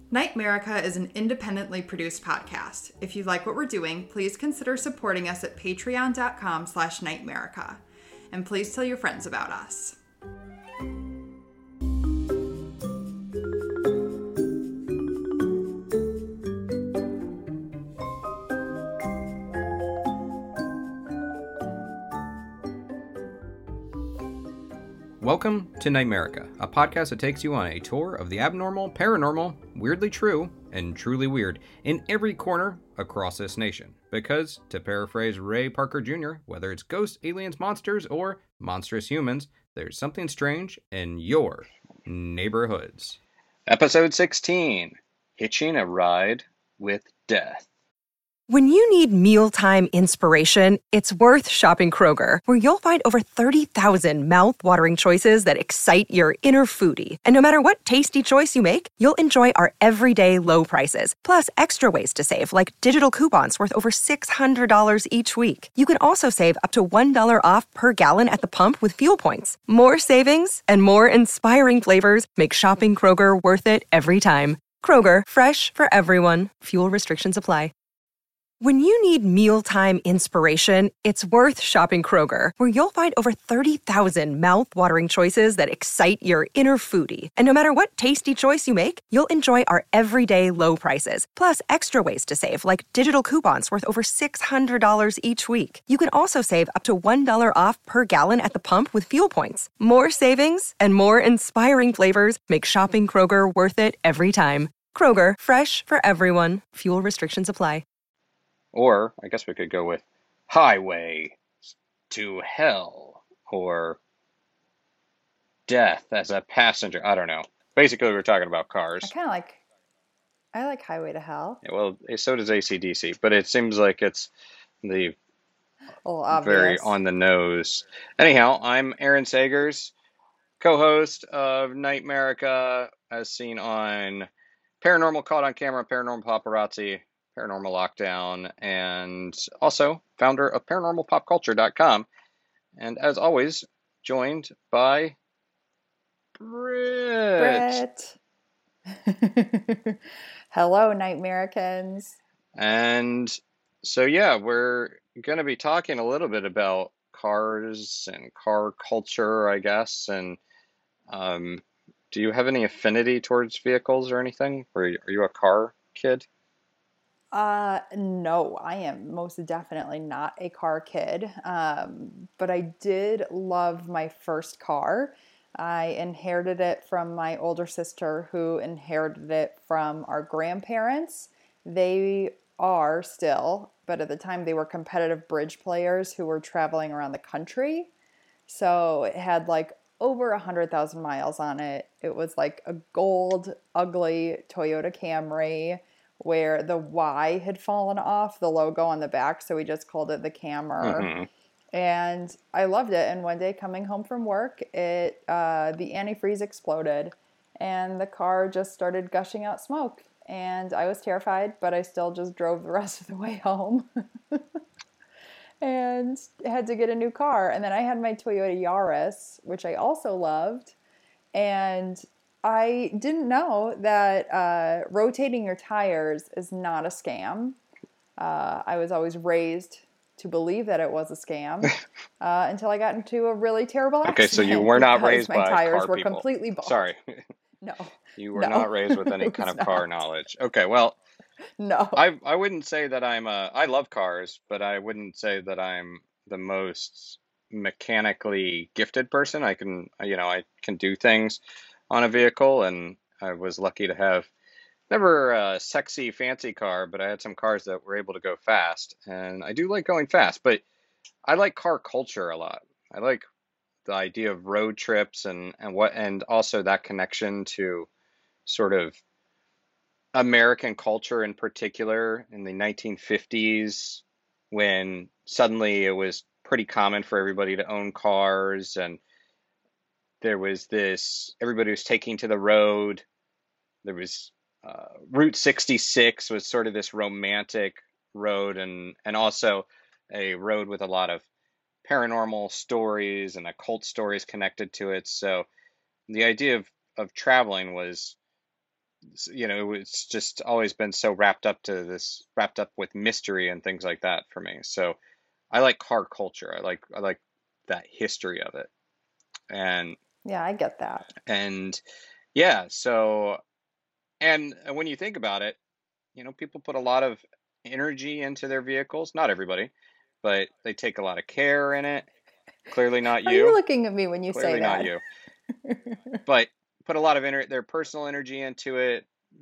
Nightmerica is an independently produced podcast. If you like what we're doing, please consider supporting us at patreon.com/nightmerica. And please tell your friends about us. Welcome to Nightmerica, a podcast that takes you on a tour of the abnormal, paranormal, weirdly true, and truly weird in every corner across this nation. Because, to paraphrase Ray Parker Jr., whether it's ghosts, aliens, monsters, or monstrous humans, there's something strange in your neighborhoods. Episode 16, Hitching a Ride with Death. When you need mealtime inspiration, it's worth shopping Kroger, where you'll find over 30,000 mouth-watering choices that excite your inner foodie. And no matter what tasty choice you make, you'll enjoy our everyday low prices, plus extra ways to save, like digital coupons worth over $600 each week. You can also save up to $1 off per gallon at the pump with fuel points. More savings and more inspiring flavors make shopping Kroger worth it every time. Kroger, fresh for everyone. Fuel restrictions apply. When you need mealtime inspiration, it's worth shopping Kroger, where you'll find over 30,000 mouth-watering choices that excite your inner foodie. And no matter what tasty choice you make, you'll enjoy our everyday low prices, plus extra ways to save, like digital coupons worth over $600 each week. You can also save up to $1 off per gallon at the pump with fuel points. More savings and more inspiring flavors make shopping Kroger worth it every time. Kroger, fresh for everyone. Fuel restrictions apply. Or, I guess we could go with Highway to Hell, or Death as a Passenger. I don't know. Basically, we're talking about cars. I like Highway to Hell. Yeah, well, so does AC/DC, but it seems like it's the very on the nose. Anyhow, I'm Aaron Sagers, co-host of Nightmerica, as seen on Paranormal Caught on Camera, Paranormal Paparazzi, Paranormal Lockdown, and also founder of ParanormalPopCulture.com. And as always, joined by Britt. Hello, Nightmericans. And so, yeah, we're going to be talking a little bit about cars and car culture, I guess. And do you have any affinity towards vehicles or anything? Are you a car kid? No, I am most definitely not a car kid. But I did love my first car. I inherited it from my older sister, who inherited it from our grandparents. They are still, but at the time they were competitive bridge players who were traveling around the country. So it had like over 100,000 miles on it. It was like a gold, ugly Toyota Camry, where the Y had fallen off, the logo on the back, so we just called it the Camry. Mm-hmm. And I loved it. And one day coming home from work, the antifreeze exploded, and the car just started gushing out smoke. And I was terrified, but I still just drove the rest of the way home and had to get a new car. And then I had my Toyota Yaris, which I also loved. And I didn't know that rotating your tires is not a scam. I was always raised to believe that it was a scam until I got into a really terrible accident. Okay, so you were not raised by tires car were people. Completely bald. Sorry. No. You were not raised with any kind of car knowledge. Okay, well, no. I wouldn't say that I love cars, but I wouldn't say that I'm the most mechanically gifted person. I can do things on a vehicle, and I was lucky to have never a sexy, fancy car, but I had some cars that were able to go fast, and I do like going fast, but I like car culture a lot. I like the idea of road trips and also that connection to sort of American culture in particular in the 1950s, when suddenly it was pretty common for everybody to own cars, and there was everybody was taking to the road. There was Route 66 was sort of this romantic road, and also a road with a lot of paranormal stories and occult stories connected to it. So the idea of traveling was it's just always been so wrapped up with mystery and things like that for me. So I like car culture. I like that history of it. And Yeah, I get that. and yeah, so and when you think about it, people put a lot of energy into their vehicles. Not everybody, but they take a lot of care in it. Clearly not Are you you. looking at me when you say Clearly not that? you. But put a lot of their personal energy into it.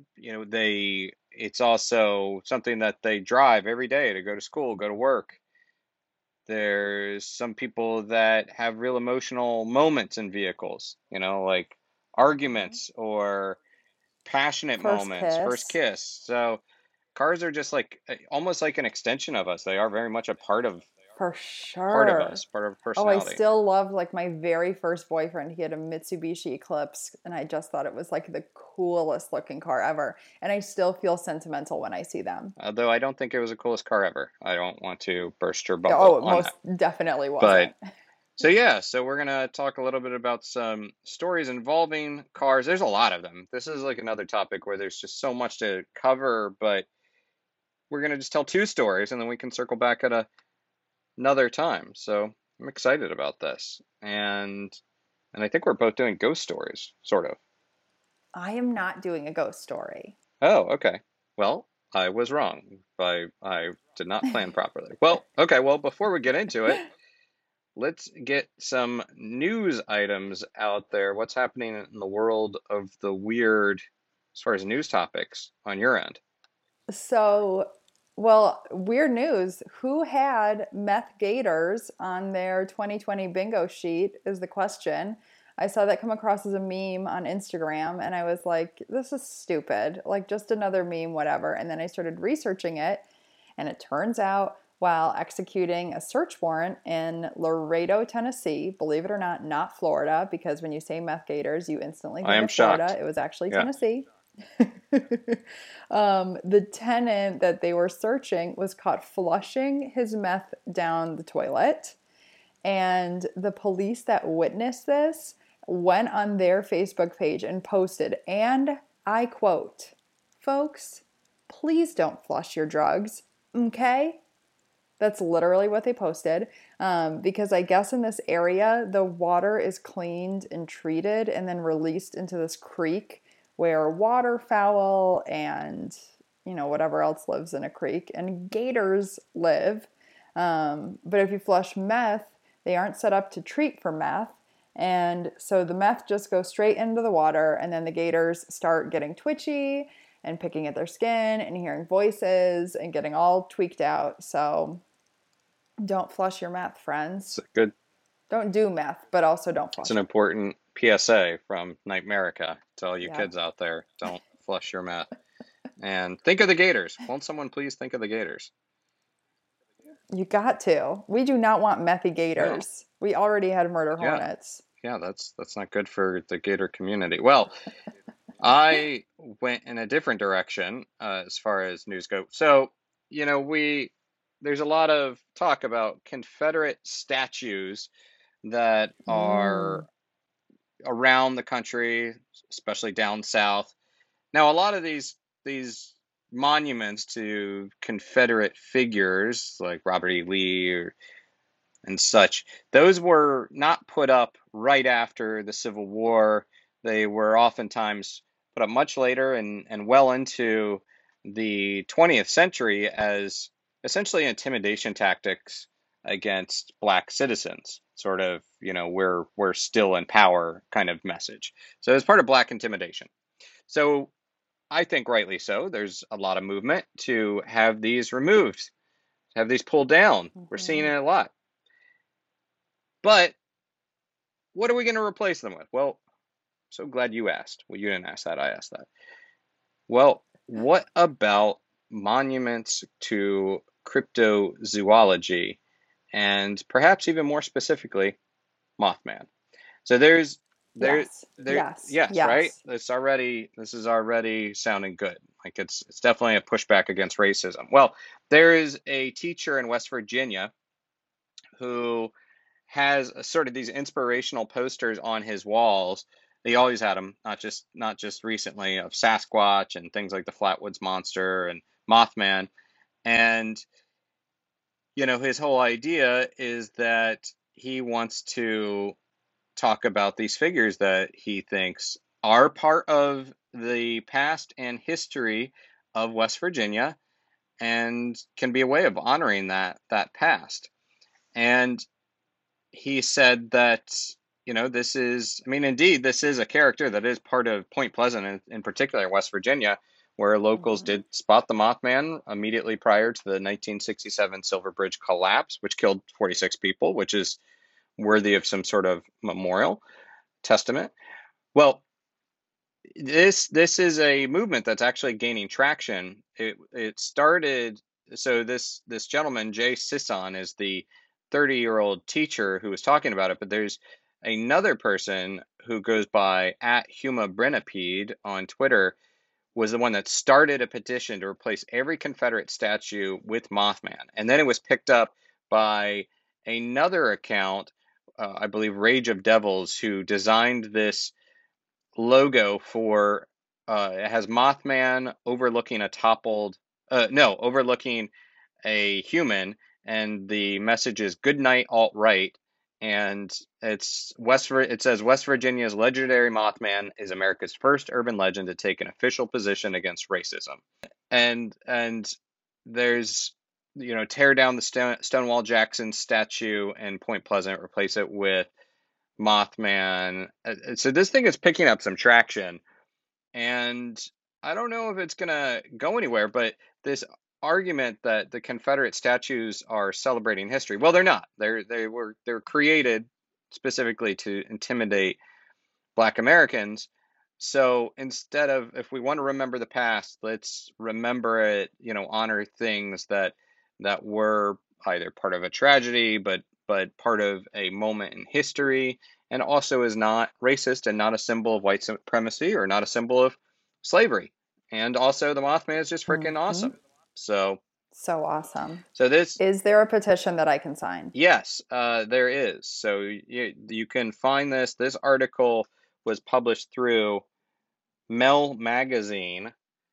It's also something that they drive every day to go to school, go to work. There's some people that have real emotional moments in vehicles, like arguments or passionate First moments, first kiss. kiss. So cars are just like almost like an extension of us. They are very much a For part of sure. us, part of our Oh, I personality. still love like my very first boyfriend. He had a Mitsubishi Eclipse, and I just thought it was like the coolest looking car ever. And I still feel sentimental when I see them. Although I don't think it was the coolest car ever. I don't want to burst your Oh, bubble it on most that. definitely But wasn't. so yeah, so we're gonna talk a little bit about some stories involving cars. There's a lot of them. This is like another topic where there's just so much to cover, but we're gonna just tell two stories and then we can circle back at another time. So I'm excited about this. And I think we're both doing ghost stories, sort of. I am not doing a ghost story. Oh, okay. Well, I was wrong. I did not plan properly. Well, okay, well, before we get into it, let's get some news items out there. What's happening in the world of the weird as far as news topics on your end? So, well, weird news. Who had meth gators on their 2020 bingo sheet is the question. I saw that come across as a meme on Instagram and I was like, this is stupid. Like, just another meme, whatever. And then I started researching it, and it turns out while executing a search warrant in Laredo, Tennessee, believe it or not, not Florida, because when you say meth gators, you instantly I think am of Florida. shocked. It was actually Yeah. Tennessee. The tenant that they were searching was caught flushing his meth down the toilet. And the police that witnessed this went on their Facebook page and posted, and I quote, "Folks, please don't flush your drugs, okay?" That's literally what they posted. Because I guess in this area, the water is cleaned and treated and then released into this creek where waterfowl and, whatever else lives in a creek and gators live. But if you flush meth, they aren't set up to treat for meth. And so the meth just goes straight into the water, and then the gators start getting twitchy and picking at their skin and hearing voices and getting all tweaked out. So don't flush your meth, It's friends. a good Don't do meth, but also don't it's flush an it. important PSA from Nightmerica to all you Yep. kids out there. Don't flush your meth. And think of the gators. Won't someone please think of the gators? You got to. We do not want methy No. gators. We already had murder Yeah. hornets. Yeah, that's not good for the gator community. Well, I went in a different direction as far as news go. So, we there's a lot of talk about Confederate statues that are Mm. around the country, especially down south. Now, a lot of these monuments to Confederate figures like Robert E. Lee and such, those were not put up right after the Civil War. They were oftentimes put up much later and well into the 20th century as essentially intimidation tactics against black citizens, sort of, we're still in power kind of message. So it's part of black intimidation. So I think rightly so. There's a lot of movement to have these removed, have these pulled down. We're seeing Mm-hmm. it a lot. But what are we going to replace them with? Well, so glad you asked. Well, you didn't ask that. I asked that. Well, what about monuments to cryptozoology and perhaps even more specifically, Mothman? So Yes. yes, right? Yes. This is already sounding good. Like it's definitely a pushback against racism. Well, there is a teacher in West Virginia who has sort of these inspirational posters on his walls They always had them, not just recently, of Sasquatch and things like the Flatwoods Monster and Mothman. And, his whole idea is that he wants to talk about these figures that he thinks are part of the past and history of West Virginia and can be a way of honoring that past. And he said that, this is, indeed, this is a character that is part of Point Pleasant, in particular West Virginia, where locals did spot the Mothman immediately prior to the 1967 Silver Bridge collapse, which killed 46 people, which is worthy of some sort of memorial testament. Well, this is a movement that's actually gaining traction. It started, so this gentleman, Jay Sisson, is the 30-year-old teacher who was talking about it, but there's another person who goes by @HumaBrenipede on Twitter, was the one that started a petition to replace every Confederate statue with Mothman. And then it was picked up by another account, I believe Rage of Devils, who designed this logo for, it has Mothman overlooking overlooking a human, and the message is "Good night, alt-right." And it says West Virginia's legendary Mothman is America's first urban legend to take an official position against racism. And there's, tear down the Stonewall Jackson statue in Point Pleasant, replace it with Mothman. So this thing is picking up some traction, and I don't know if it's gonna go anywhere, but this argument that the Confederate statues are celebrating history, well, they're not. They're created specifically to intimidate Black Americans. So instead of, if we want to remember the past, let's remember it, honor things that were either part of a tragedy, but part of a moment in history, and also is not racist and not a symbol of white supremacy or not a symbol of slavery. And also the Mothman is just freaking awesome. So awesome. So is there a petition that I can sign? Yes, there is. So you can find this. This article was published through Mel Magazine.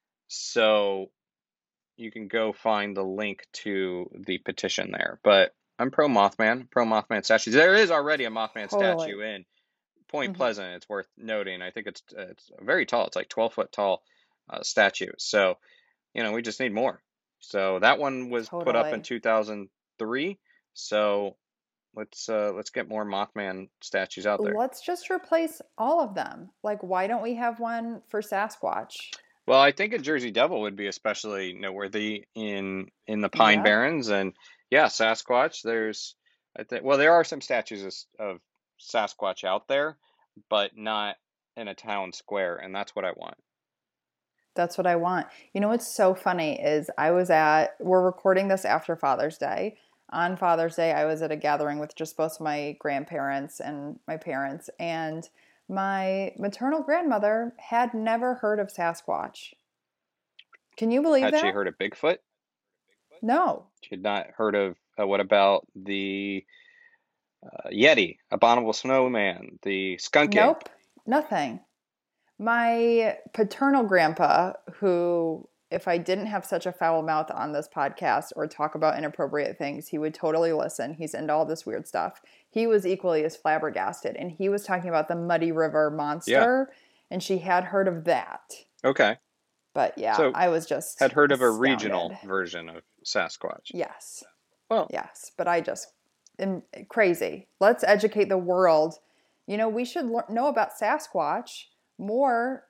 So you can go find the link to the petition there. But I'm pro Mothman statues. There is already a Mothman statue in Point Pleasant. It's worth noting. I think it's very tall. It's like 12-foot tall statue. So, we just need more. So that one was put up in 2003. So let's get more Mothman statues out there. Let's just replace all of them. Like, why don't we have one for Sasquatch? Well, I think a Jersey Devil would be especially noteworthy in the Pine Barrens, and Sasquatch. There are some statues of Sasquatch out there, but not in a town square, and that's what I want. That's what I want. What's so funny is we're recording this after Father's Day. On Father's Day, I was at a gathering with just both my grandparents and my parents, and my maternal grandmother had never heard of Sasquatch. Can you believe that? Had she heard of Bigfoot? No. She had not heard of, what about the Yeti, Abominable Snowman, the Skunking? Nope, nothing. My paternal grandpa, who, if I didn't have such a foul mouth on this podcast or talk about inappropriate things, he would totally listen. He's into all this weird stuff. He was equally as flabbergasted, and he was talking about the Muddy River Monster, and she had heard of that. Okay. But so I was just had heard of a regional version of Sasquatch. Yes. Well. Yes, but I just am crazy. Let's educate the world. We should know about Sasquatch more,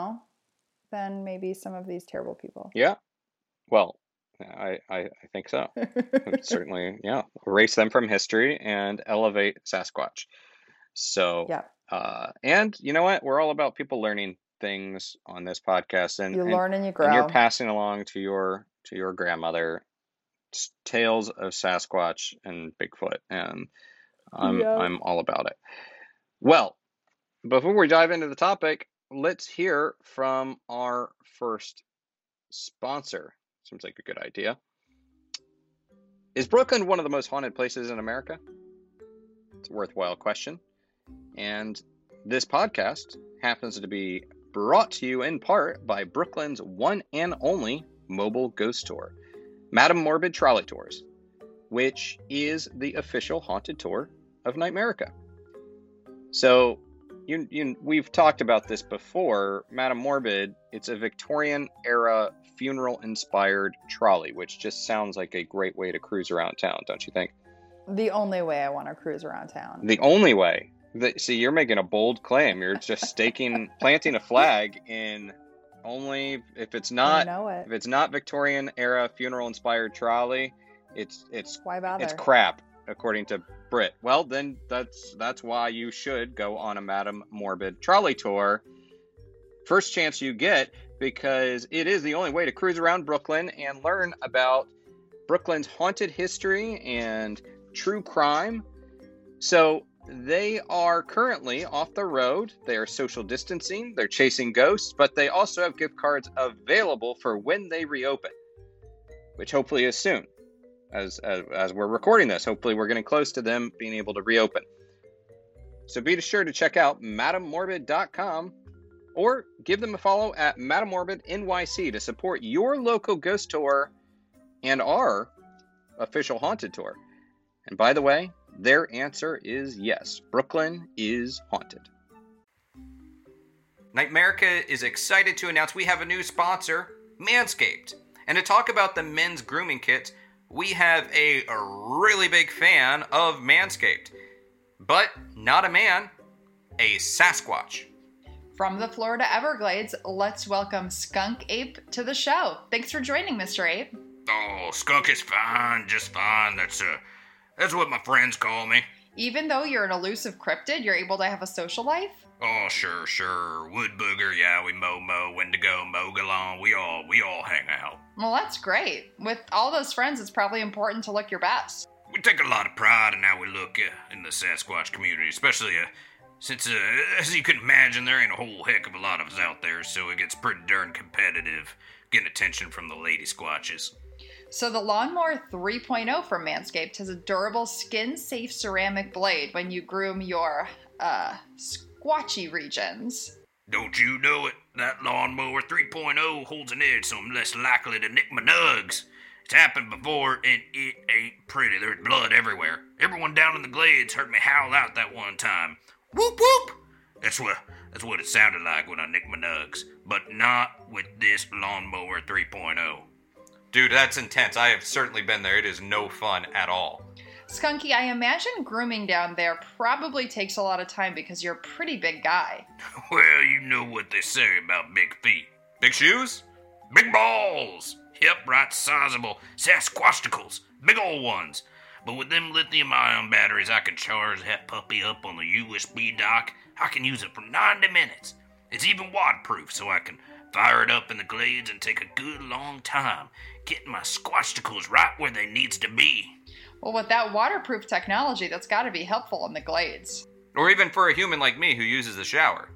than maybe some of these terrible people. Yeah. Well, I think so. Certainly, erase them from history and elevate Sasquatch. So, and you know what? We're all about people learning things on this podcast, and you learn and you grow. And you're passing along to your grandmother tales of Sasquatch and Bigfoot, and I'm all about it. Well, before we dive into the topic, let's hear from our first sponsor. Seems like a good idea. Is Brooklyn one of the most haunted places in America? It's a worthwhile question. And This podcast happens to be brought to you in part by Brooklyn's one and only mobile ghost tour, Madame Morbid Trolley Tours, which is the official haunted tour of Nightmerica. So, we've talked about this before. Madame Morbid, it's a Victorian-era funeral-inspired trolley, which just sounds like a great way to cruise around town, don't you think? The only way I want to cruise around town. The only way. See, you're making a bold claim. You're just planting a flag in only if it's not if it's not Victorian era funeral inspired trolley, it's why bother? It's crap, according to Brit. Well, then that's why you should go on a Madame Morbid trolley tour. First chance you get, because it is the only way to cruise around Brooklyn and learn about Brooklyn's haunted history and true crime. So they are currently off the road. They are social distancing. They're chasing ghosts, but they also have gift cards available for when they reopen, which hopefully is soon. As we're recording this, hopefully we're getting close to them being able to reopen. So be sure to check out MadameMorbid.com or give them a follow at Madame Morbid NYC to support your local ghost tour and our official haunted tour. And by the way, their answer is yes. Brooklyn is haunted. Nightmerica is excited to announce we have a new sponsor, Manscaped. And to talk about the men's grooming kits, we have a really big fan of Manscaped. But not a man, a Sasquatch. From the Florida Everglades, let's welcome Skunk Ape to the show. Thanks for joining, Mr. Ape. Oh, Skunk is fine, just fine. That's what my friends call me. Even though you're an elusive cryptid, you're able to have a social life? Oh, sure. Wood Booger, Yowie, Momo, Wendigo, Mogalon, we all hang out. Well, that's great. With all those friends, it's probably important to look your best. We take a lot of pride in how we look in the Sasquatch community, especially since, as you can imagine, there ain't a whole heck of a lot of us out there, so it gets pretty darn competitive getting attention from the lady squatches. So the Lawnmower 3.0 from Manscaped has a durable, skin-safe ceramic blade when you groom your, squatchy regions. Don't you know it? That Lawnmower 3.0 holds an edge, so I'm less likely to nick my nugs. It's happened before, and it ain't pretty. There's blood everywhere. Everyone down in the glades heard me howl out that one time. Whoop whoop! That's what it sounded like when I nicked my nugs. But not with this Lawnmower 3.0. Dude, that's intense. I have certainly been there. It is no fun at all. Skunky, I imagine grooming down there probably takes a lot of time because you're a pretty big guy. Well, you know what they say about big feet. Big shoes? Big balls! Yep, right sizable Sasquatchicles. Big old ones. But with them lithium-ion batteries, I can charge that puppy up on the USB dock. I can use it for 90 minutes. It's even waterproof, so I can fire it up in the glades and take a good long time getting my squatchicles right where they needs to be. Well, with that waterproof technology, that's got to be helpful in the glades. Or even for a human like me who uses the shower.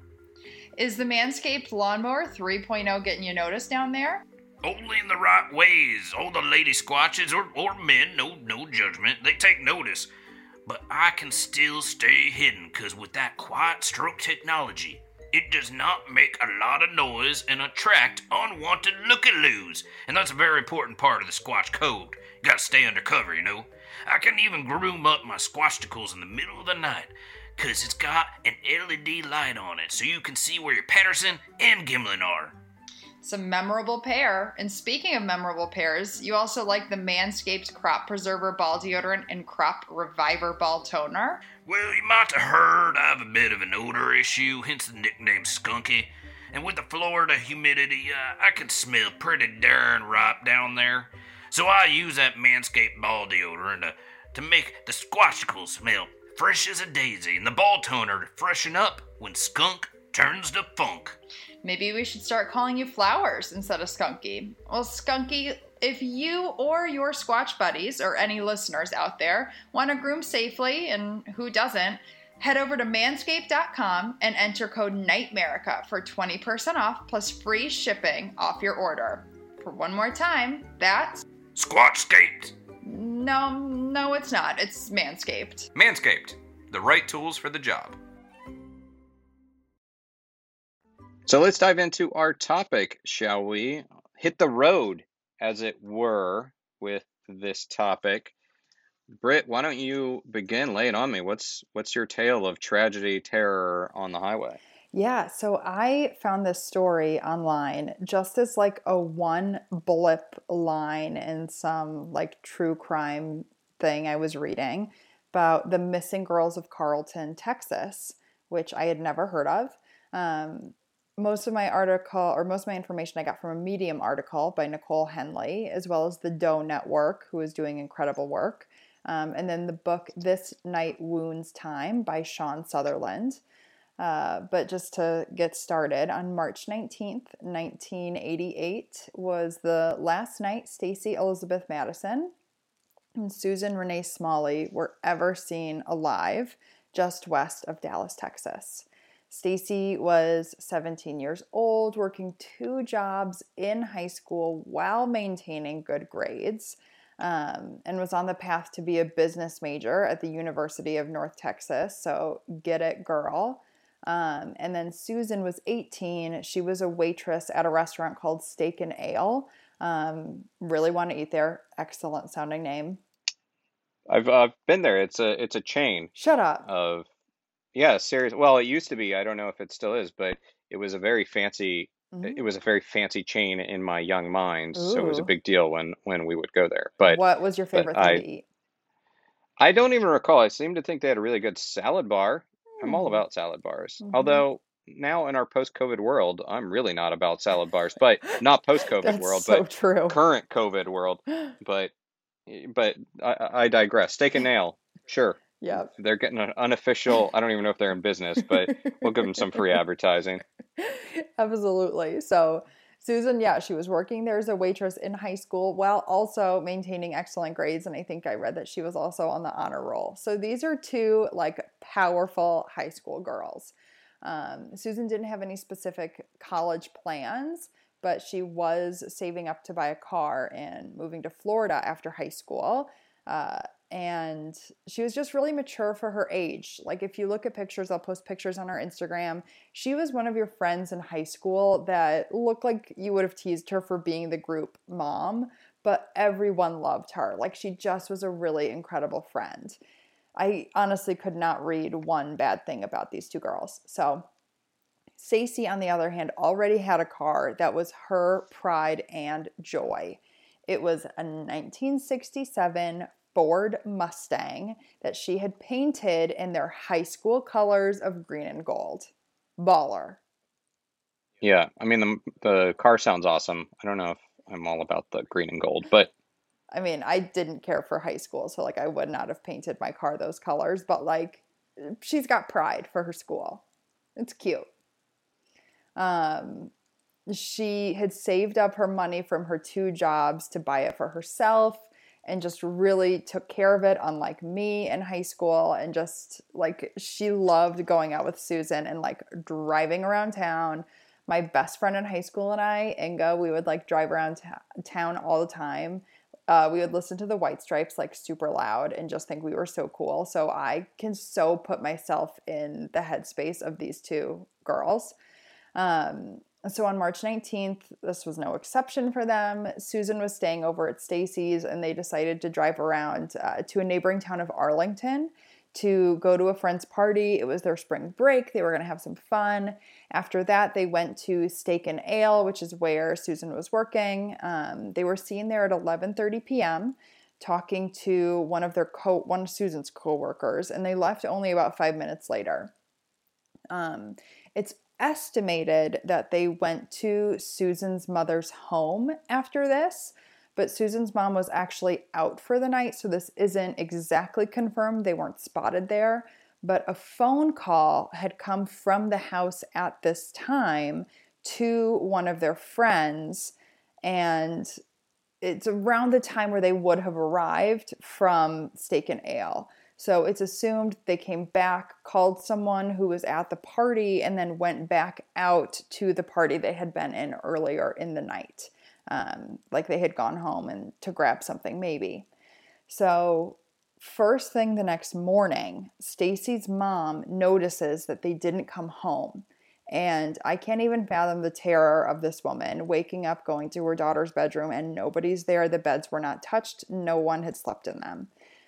Is the Manscaped Lawnmower 3.0 getting you noticed down there? Only in the right ways. All the lady squatches or men, no judgment, they take notice. But I can still stay hidden, because with that quiet stroke technology, it does not make a lot of noise and attract unwanted looky-loos. And that's a very important part of the Squatch code. You gotta stay undercover, you know. I can even groom up my squatchicles in the middle of the night, because it's got an LED light on it, so you can see where your Patterson and Gimlin are. It's a memorable pair. And speaking of memorable pairs, you also like the Manscaped Crop Preserver Ball Deodorant and Crop Reviver Ball Toner? Well, you might have heard I have a bit of an odor issue, hence the nickname Skunky. And with the Florida humidity, I can smell pretty darn ripe down there. So I use that Manscaped Ball Deodorant to make the squatchicles smell fresh as a daisy, and the ball toner to freshen up when skunk turns to funk. Maybe we should start calling you Flowers instead of Skunky. Well, Skunky, if you or your Squatch buddies, or any listeners out there, want to groom safely, and who doesn't, head over to manscaped.com and enter code NIGHTMERICA for 20% off plus free shipping off your order. For one more time, that's... Squatchscaped! No, it's not. It's Manscaped. Manscaped, the right tools for the job. So let's dive into our topic, shall we? Hit the road, as it were, with this topic. Britt, why don't you begin? Lay it on me. What's your tale of tragedy, terror on the highway? Yeah, so I found this story online just as like a one blip line in some like true crime thing I was reading about the missing girls of Carlton, Texas, which I had never heard of. Um, most of my article or most of my information I got from a Medium article by Nicole Henley, as well as the Doe Network, who is doing incredible work. And then the book This Night Wounds Time by Sean Sutherland. But just to get started, on March 19th, 1988 was the last night Stacy Elizabeth Madison and Susan Renee Smalley were ever seen alive just west of Dallas, Texas. Stacy was 17 years old, working 2 jobs in high school while maintaining good grades, and was on the path to be a business major at the University of North Texas. So get it, girl. And then Susan was 18. She was a waitress at a restaurant called Steak and Ale. Really want to eat there. Excellent sounding name. I've been there. It's a chain Shut up. of yeah, serious. Well, it used to be. I don't know if it still is, but it was a very fancy. It was a very fancy chain in my young mind, so it was a Ooh. big deal when we would go there. But What was your but favorite thing I to eat? I don't even recall. I seem to think they had a really good salad bar. I'm all Hmm. about salad bars. Mm-hmm. Although now in our post-COVID world, I'm really not about salad bars, but not post-COVID That's world, so but true. current COVID world. But but I digress. Steak and Nail, sure. Yep. They're getting an unofficial, I don't even know if they're in business, but we'll give them some free advertising. Absolutely. So Susan, yeah, she was working there as a waitress in high school while also maintaining excellent grades. And I think I read that she was also on the honor roll. So these are 2 like powerful high school girls. Susan didn't have any specific college plans, but she was saving up to buy a car and moving to Florida after high school. And she was just really mature for her age. Like if you look at pictures, I'll post pictures on our Instagram. She was one of your friends in high school that looked like you would have teased her for being the group mom, but everyone loved her. Like she just was a really incredible friend. I honestly could not read one bad thing about these 2 girls. So Stacy, on the other hand, already had a car that was her pride and joy. It was a 1967 Ford Mustang that she had painted in their high school colors of green and gold. Baller. Yeah, I mean the car sounds awesome. I don't know if I'm all about the green and gold, but I mean, I didn't care for high school, so like I would not have painted my car those colors, but like she's got pride for her school. It's cute. Um, she had saved up her money from her 2 jobs to buy it for herself and just really took care of it, unlike me in high school. And just like she loved going out with Susan and like driving around town. My best friend in high school and I, Inga, we would like drive around town all the time. We would listen to the White Stripes like super loud and just think we were so cool. So I can so put myself in the headspace of these 2 girls. So on March 19th, this was no exception for them. Susan was staying over at Stacy's and they decided to drive around to a neighboring town of Arlington to go to a friend's party. It was their spring break. They were going to have some fun. After that, they went to Steak and Ale, which is where Susan was working. They were seen there at 11:30 p.m. talking to one of Susan's coworkers, and they left only about 5 minutes later. It's estimated that they went to Susan's mother's home after this, but Susan's mom was actually out for the night, so this isn't exactly confirmed. They weren't spotted there, but a phone call had come from the house at this time to one of their friends, and it's around the time where they would have arrived from Steak and Ale. So it's assumed they came back, called someone who was at the party, and then went back out to the party they had been in earlier in the night. Like they had gone home and to grab something maybe. So first thing the next morning, Stacy's mom notices that they didn't come home. And I can't even fathom the terror of this woman waking up, going to her daughter's bedroom, and nobody's there. The beds were not touched. No one had slept in them.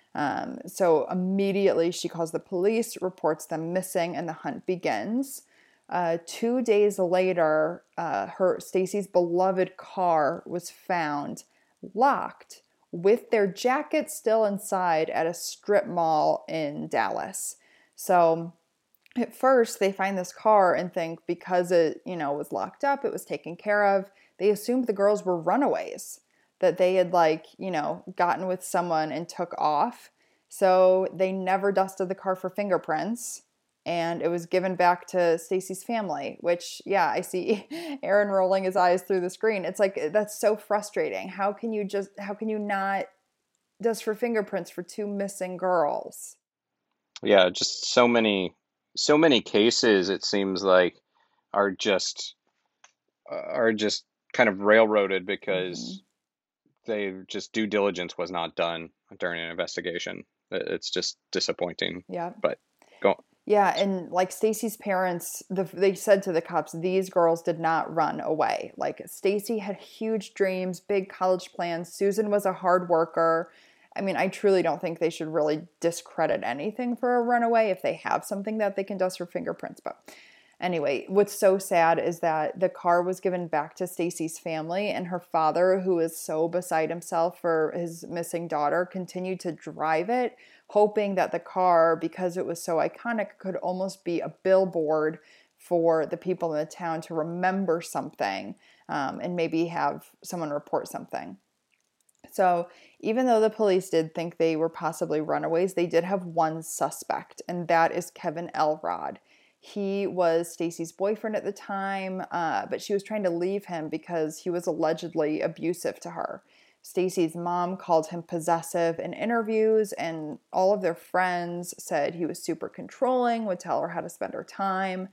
So immediately she calls the police, reports them missing, and the hunt begins. 2 days later, Stacy's beloved car was found locked with their jackets still inside at a strip mall in Dallas. So at first they find this car and think because it, was locked up, it was taken care of. They assumed the girls were runaways, that they had gotten with someone and took off. So they never dusted the car for fingerprints, and it was given back to Stacy's family, which, yeah, I see Aaron rolling his eyes through the screen. It's like, that's so frustrating. How can you not dust for fingerprints for 2 missing girls? Yeah, just so many cases, it seems like, are just kind of railroaded because due diligence was not done during an investigation. It's just disappointing. Yeah. But go. Yeah, and like Stacy's parents, they said to the cops, these girls did not run away. Like, Stacy had huge dreams, big college plans. Susan was a hard worker. I mean, I truly don't think they should really discredit anything for a runaway if they have something that they can dust for fingerprints. But anyway, what's so sad is that the car was given back to Stacy's family, and her father, who is so beside himself for his missing daughter, continued to drive it, hoping that the car, because it was so iconic, could almost be a billboard for the people in the town to remember something, and maybe have someone report something. So even though the police did think they were possibly runaways, they did have one suspect, and that is Kevin Elrod. He was Stacy's boyfriend at the time, but she was trying to leave him because he was allegedly abusive to her. Stacy's mom called him possessive in interviews, and all of their friends said he was super controlling, would tell her how to spend her time.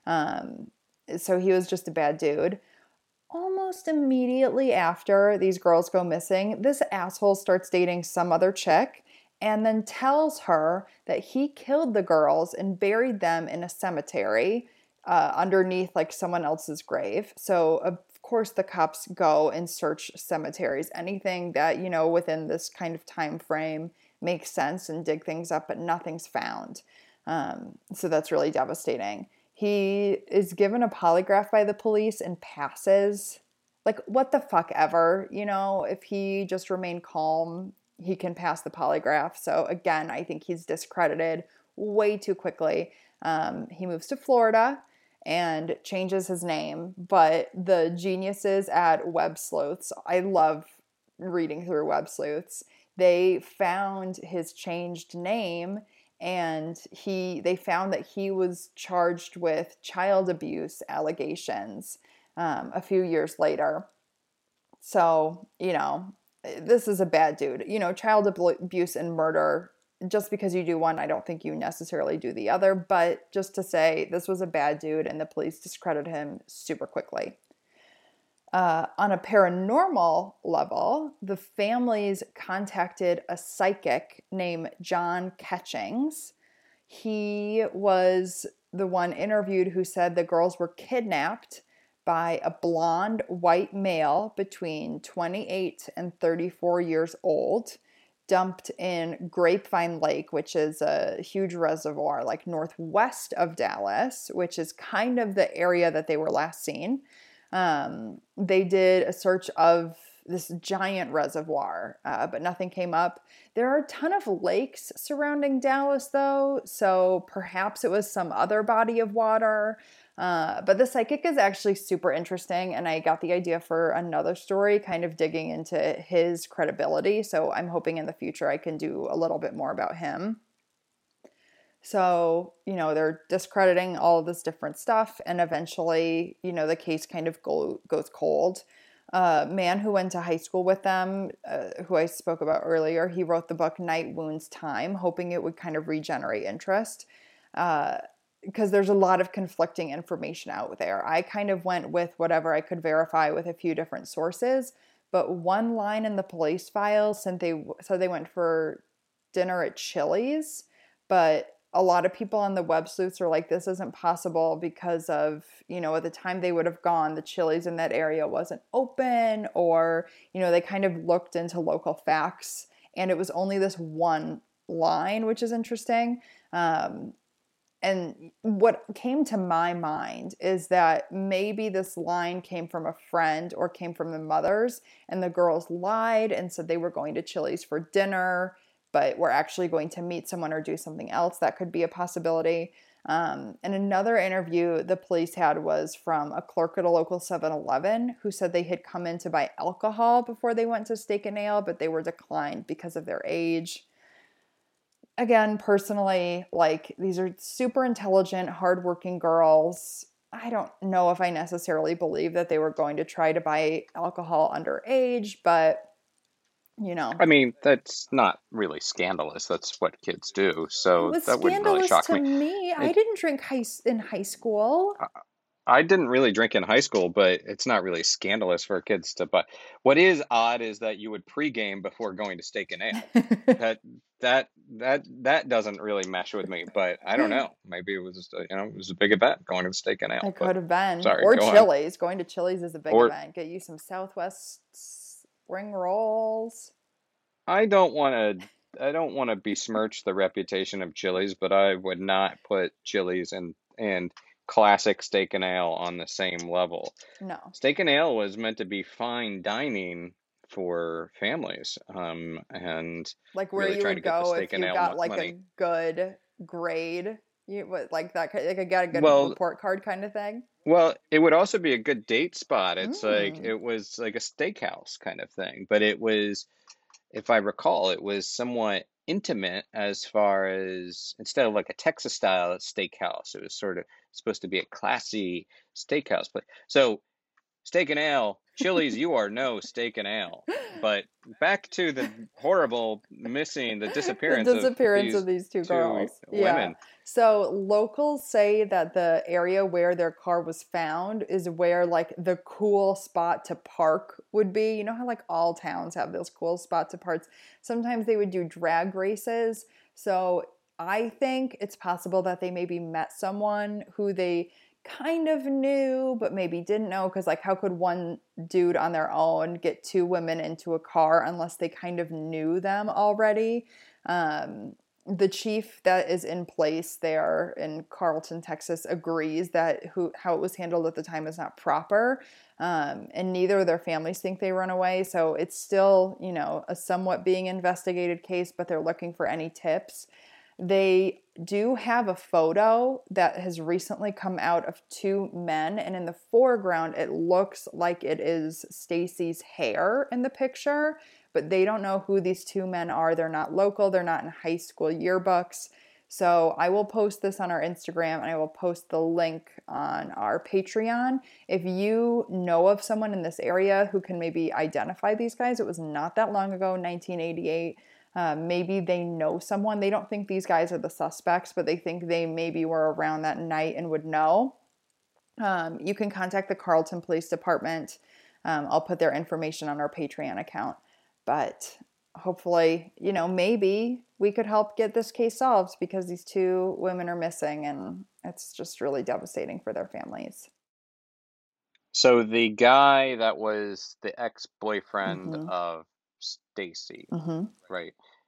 So he was just a bad dude. Almost immediately after these girls go missing, this asshole starts dating some other chick and then tells her that he killed the girls and buried them in a cemetery underneath like someone else's grave. So of course the cops go and search cemeteries, anything that, within this kind of time frame makes sense, and dig things up, but nothing's found. So that's really devastating. He is given a polygraph by the police and passes. Like, what the fuck ever, if he just remained calm, he can pass the polygraph. So again, I think he's discredited way too quickly. He moves to Florida and changes his name, but the geniuses at Web Sleuths, I love reading through Web Sleuths, they found his changed name, and they found that he was charged with child abuse allegations a few years later. So, this is a bad dude. Child abuse and murder, just because you do one, I don't think you necessarily do the other. But just to say, this was a bad dude, and the police discredited him super quickly. On a paranormal level, the families contacted a psychic named John Ketchings. He was the one interviewed who said the girls were kidnapped by a blonde white male between 28 and 34 years old, dumped in Grapevine Lake, which is a huge reservoir like northwest of Dallas, which is kind of the area that they were last seen. They did a search of this giant reservoir, but nothing came up. There are a ton of lakes surrounding Dallas, though, so perhaps it was some other body of water. But the psychic is actually super interesting, and I got the idea for another story, kind of digging into his credibility, so I'm hoping in the future I can do a little bit more about him. So, they're discrediting all of this different stuff, and eventually, the case kind of goes cold. A man who went to high school with them, who I spoke about earlier, he wrote the book Night Wounds Time, hoping it would kind of regenerate interest, because there's a lot of conflicting information out there. I kind of went with whatever I could verify with a few different sources, but one line in the police files said they went for dinner at Chili's, but a lot of people on the web sleuths are like, this isn't possible because of, at the time they would have gone, the Chili's in that area wasn't open, or, they kind of looked into local facts and it was only this one line, which is interesting. And what came to my mind is that maybe this line came from a friend or came from the mothers, and the girls lied and said they were going to Chili's for dinner, but were actually going to meet someone or do something else. That could be a possibility. And another interview the police had was from a clerk at a local 7-Eleven who said they had come in to buy alcohol before they went to Steak and Ale, but they were declined because of their age. Again, personally, like, these are super intelligent, hardworking girls. I don't know if I necessarily believe that they were going to try to buy alcohol underage, but, I mean, that's not really scandalous. That's what kids do. So it was that wouldn't really scandalous shock to me. me. I didn't drink in high school. I didn't really drink in high school, but it's not really scandalous for kids to buy. What is odd is that you would pregame before going to Steak and Ale. That doesn't really mesh with me, but I don't know. Maybe it was it was a big event going to the Steak and Ale. It could have been. Sorry, or go on. Chili's. Going to Chili's is a big event. Get you some Southwest spring rolls. I don't want to besmirch the reputation of Chili's, but I would not put Chili's and classic Steak and Ale on the same level. No. Steak and Ale was meant to be fine dining for families, and like where really you trying would to get the go Steak if and you Ale got like money. a good grade, like that, like I got a good report card kind of thing. Well, it would also be a good date spot. It's like it was like a steakhouse kind of thing, but it was, if I recall, it was somewhat intimate as far as, instead of like a Texas style steakhouse, it was sort of supposed to be a classy steakhouse. But so Steak and Ale, Chili's, you are no Steak and Ale. But back to the horrible the disappearance of these two girls. Women. Yeah. So locals say that the area where their car was found is where like the cool spot to park would be. You know how like all towns have those cool spots to park? Sometimes they would do drag races. So I think it's possible that they maybe met someone who they kind of knew but maybe didn't know, because like how could one dude on their own get two women into a car unless they kind of knew them already. The chief that is in place there in Carlton, Texas, agrees that how it was handled at the time is not proper, and neither of their families think they run away, so it's still a somewhat being investigated case, but they're looking for any tips. They do have a photo that has recently come out of two men, and in the foreground it looks like it is Stacy's hair in the picture, but they don't know who these two men are. They're not local, they're not in high school yearbooks. So I will post this on our Instagram, and I will post the link on our Patreon. If you know of someone in this area who can maybe identify these guys, it was not that long ago, 1988. Maybe they know someone. They don't think these guys are the suspects, but they think they maybe were around that night and would know. You can contact the Carlton Police Department. I'll put their information on our Patreon account. But hopefully, maybe we could help get this case solved, because these two women are missing and it's just really devastating for their families. So the guy that was the ex-boyfriend of Stacy, right?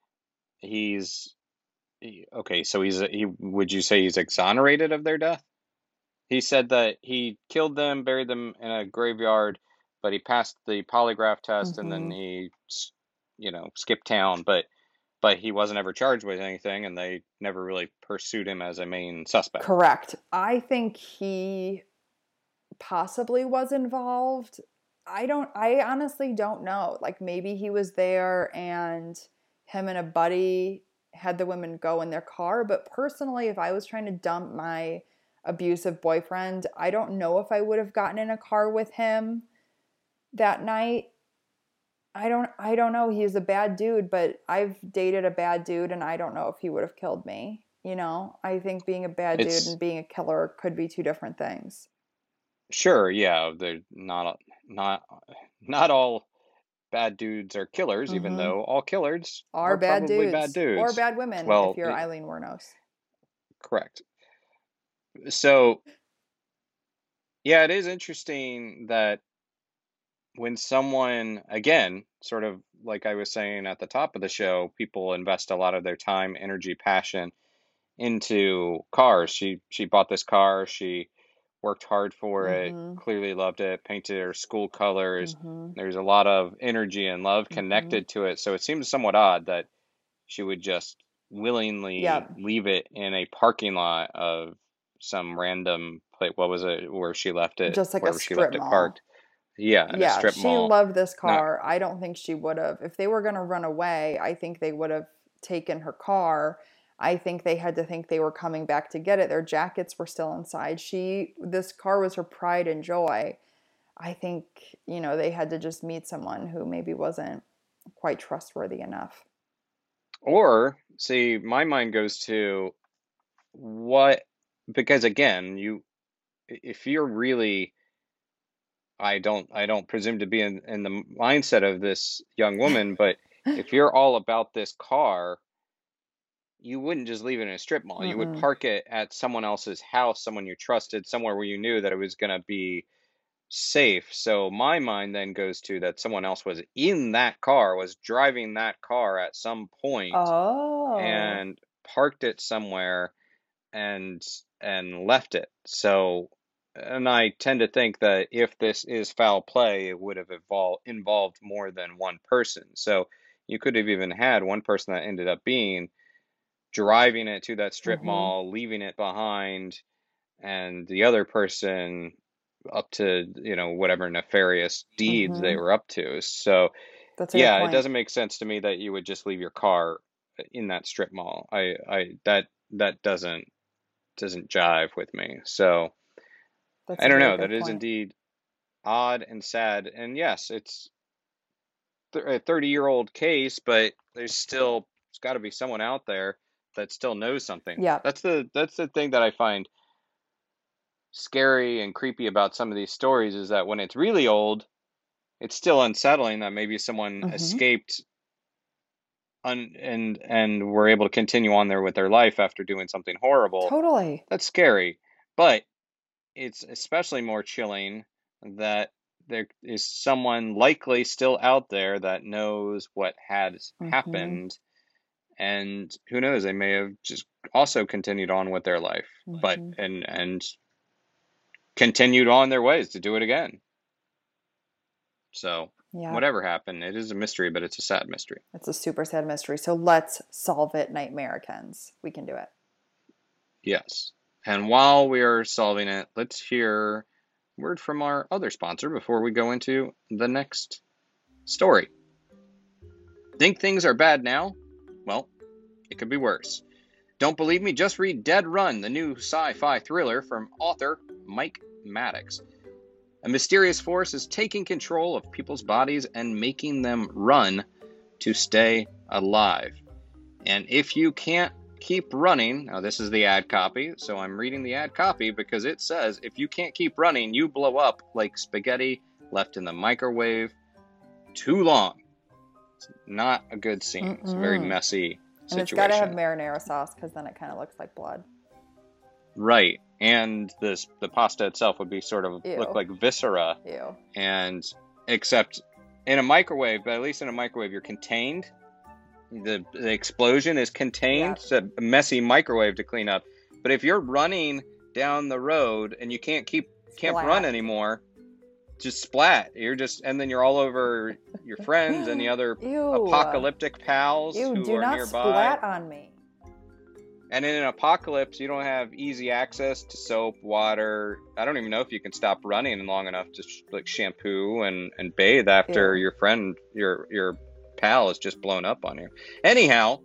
Okay. So would you say he's exonerated of their death? He said that he killed them, buried them in a graveyard, but he passed the polygraph test and then he, skipped town, but he wasn't ever charged with anything, and they never really pursued him as a main suspect. Correct. I think he possibly was involved. I honestly don't know. Like, maybe he was there and him and a buddy had the women go in their car. But personally, if I was trying to dump my abusive boyfriend, I don't know if I would have gotten in a car with him that night. I don't know. He's a bad dude, but I've dated a bad dude, and I don't know if he would have killed me. I think being a bad dude and being a killer could be two different things. Sure, yeah, they're not all bad dudes are killers, even though all killers are bad probably dudes. bad dudes Or bad women, Well, if you're Eileen Wuornos. Correct. So, yeah, it is interesting that when someone, again, sort of like I was saying at the top of the show, people invest a lot of their time, energy, passion into cars. She bought this car, she worked hard for it, Mm-hmm. clearly loved it, painted her school colors. Mm-hmm. There's a lot of energy and love Mm-hmm. connected to it. So it seems somewhat odd that she would just willingly Yep. leave it in a parking lot of some random place. What was it where she left it? Just like a Wherever she strip left it parked. mall. Yeah, in a Yeah, strip she mall. loved this Not car. I don't think she would have. If they were going to run away, I think they would have taken her car. I think they had to think they were coming back to get it. Their jackets were still inside. This car was her pride and joy. I think, they had to just meet someone who maybe wasn't quite trustworthy enough. or see, my mind goes to what because again, if you're really I don't presume to be in the mindset of this young woman, but if you're all about this car, you wouldn't just leave it in a strip mall. You would Mm-mm. park it at someone else's house, someone you trusted, somewhere where you knew that it was going to be safe. So my mind then goes to that someone else was in that car, was driving that car at some point Oh. and parked it somewhere and left it. So, and I tend to think that if this is foul play, it would have involved more than one person. So you could have even had one person that ended up being driving it to that strip Mm-hmm. mall, leaving it behind, and the other person up to, whatever nefarious deeds they Mm-hmm. were up to. So, That's a good yeah, it point. doesn't make sense to me that you would just leave your car in that strip mall. That doesn't jive with me. So, That's I a don't very know. That good is point. indeed odd and sad. And yes, it's a 30-year-old case, but there's got to be someone out there that still knows something. Yeah. That's the thing that I find scary and creepy about some of these stories is that when it's really old, it's still unsettling that maybe someone Mm-hmm. escaped and were able to continue on there with their life after doing something horrible. Totally. That's scary. But it's especially more chilling that there is someone likely still out there that knows what has Mm-hmm. happened. And who knows, they may have just also continued on with their life, but Mm-hmm. and continued on their ways to do it again. So Yeah. whatever happened, it is a mystery, but it's a sad mystery. It's a super sad mystery. So let's solve it, Nightmarekins. We can do it. Yes. And while we are solving it, let's hear a word from our other sponsor before we go into the next story. Think things are bad now? Well, it could be worse. Don't believe me? Just read Dead Run, the new sci-fi thriller from author Mike Maddox. A mysterious force is taking control of people's bodies and making them run to stay alive. And if you can't keep running, now this is the ad copy, so I'm reading the ad copy because it says, if you can't keep running, you blow up like spaghetti left in the microwave too long. It's not a good scene. It's a very messy And it's got to have situation. marinara sauce because then it kind of looks like blood. Right. And the pasta itself would be sort of Ew. look like viscera. Ew. And except in a microwave, but at least in a microwave, you're contained. The explosion is contained. Yeah. It's a messy microwave to clean up. But if you're running down the road and you can't Splat. run anymore, just splat. And then you're all over your friends and the other Ew. apocalyptic pals Ew, who do are not nearby. splat on me. And in an apocalypse, you don't have easy access to soap, water. I don't even know if you can stop running long enough to like shampoo and bathe after Ew. your friend, your pal is just blown up on you. Anyhow,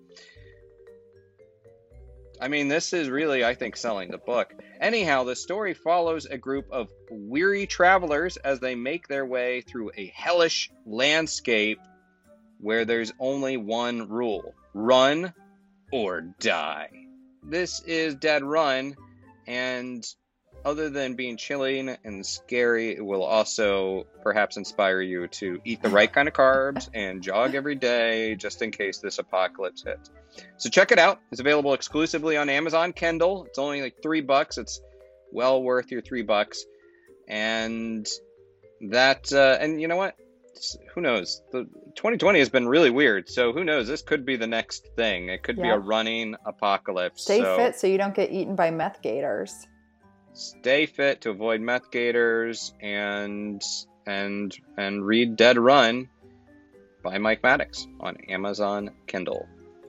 I mean, this is really, I think, selling the book. Anyhow, the story follows a group of weary travelers as they make their way through a hellish landscape where there's only one rule: run or die. This is Dead Run, and other than being chilling and scary, it will also perhaps inspire you to eat the right kind of carbs and jog every day just in case this apocalypse hits. So check it out. It's available exclusively on Amazon Kindle. It's only like $3. It's well worth your $3. And that, and you know what? Who knows? The 2020 has been really weird. So who knows? This could be the next thing. It could be a running apocalypse. Stay fit so you don't get eaten by meth gators. Stay fit to avoid meth gators and read Dead Run by Mike Maddox on Amazon Kindle.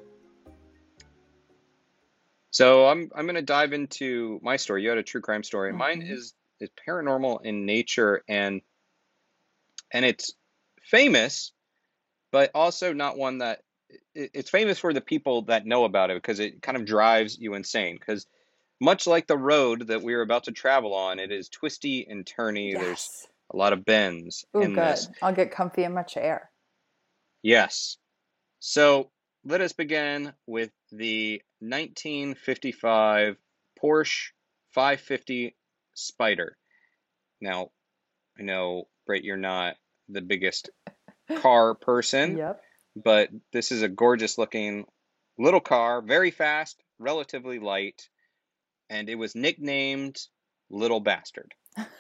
So I'm going to dive into my story. You had a true crime story. Mm-hmm. Mine is paranormal in nature, and it's famous, but also not one that it's famous for the people that know about it, because it kind of drives you insane. Because much like the road that we are about to travel on, it is twisty and turny. Yes. There's a lot of bends in this. I'll get comfy in my chair. Yes. So let us begin with the 1955 Porsche 550 Spyder. Now, I know, Britt, you're not the biggest car person. Yep. But this is a gorgeous looking little car, very fast, relatively light, and it was nicknamed Little Bastard.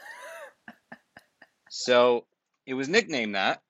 So it was nicknamed that,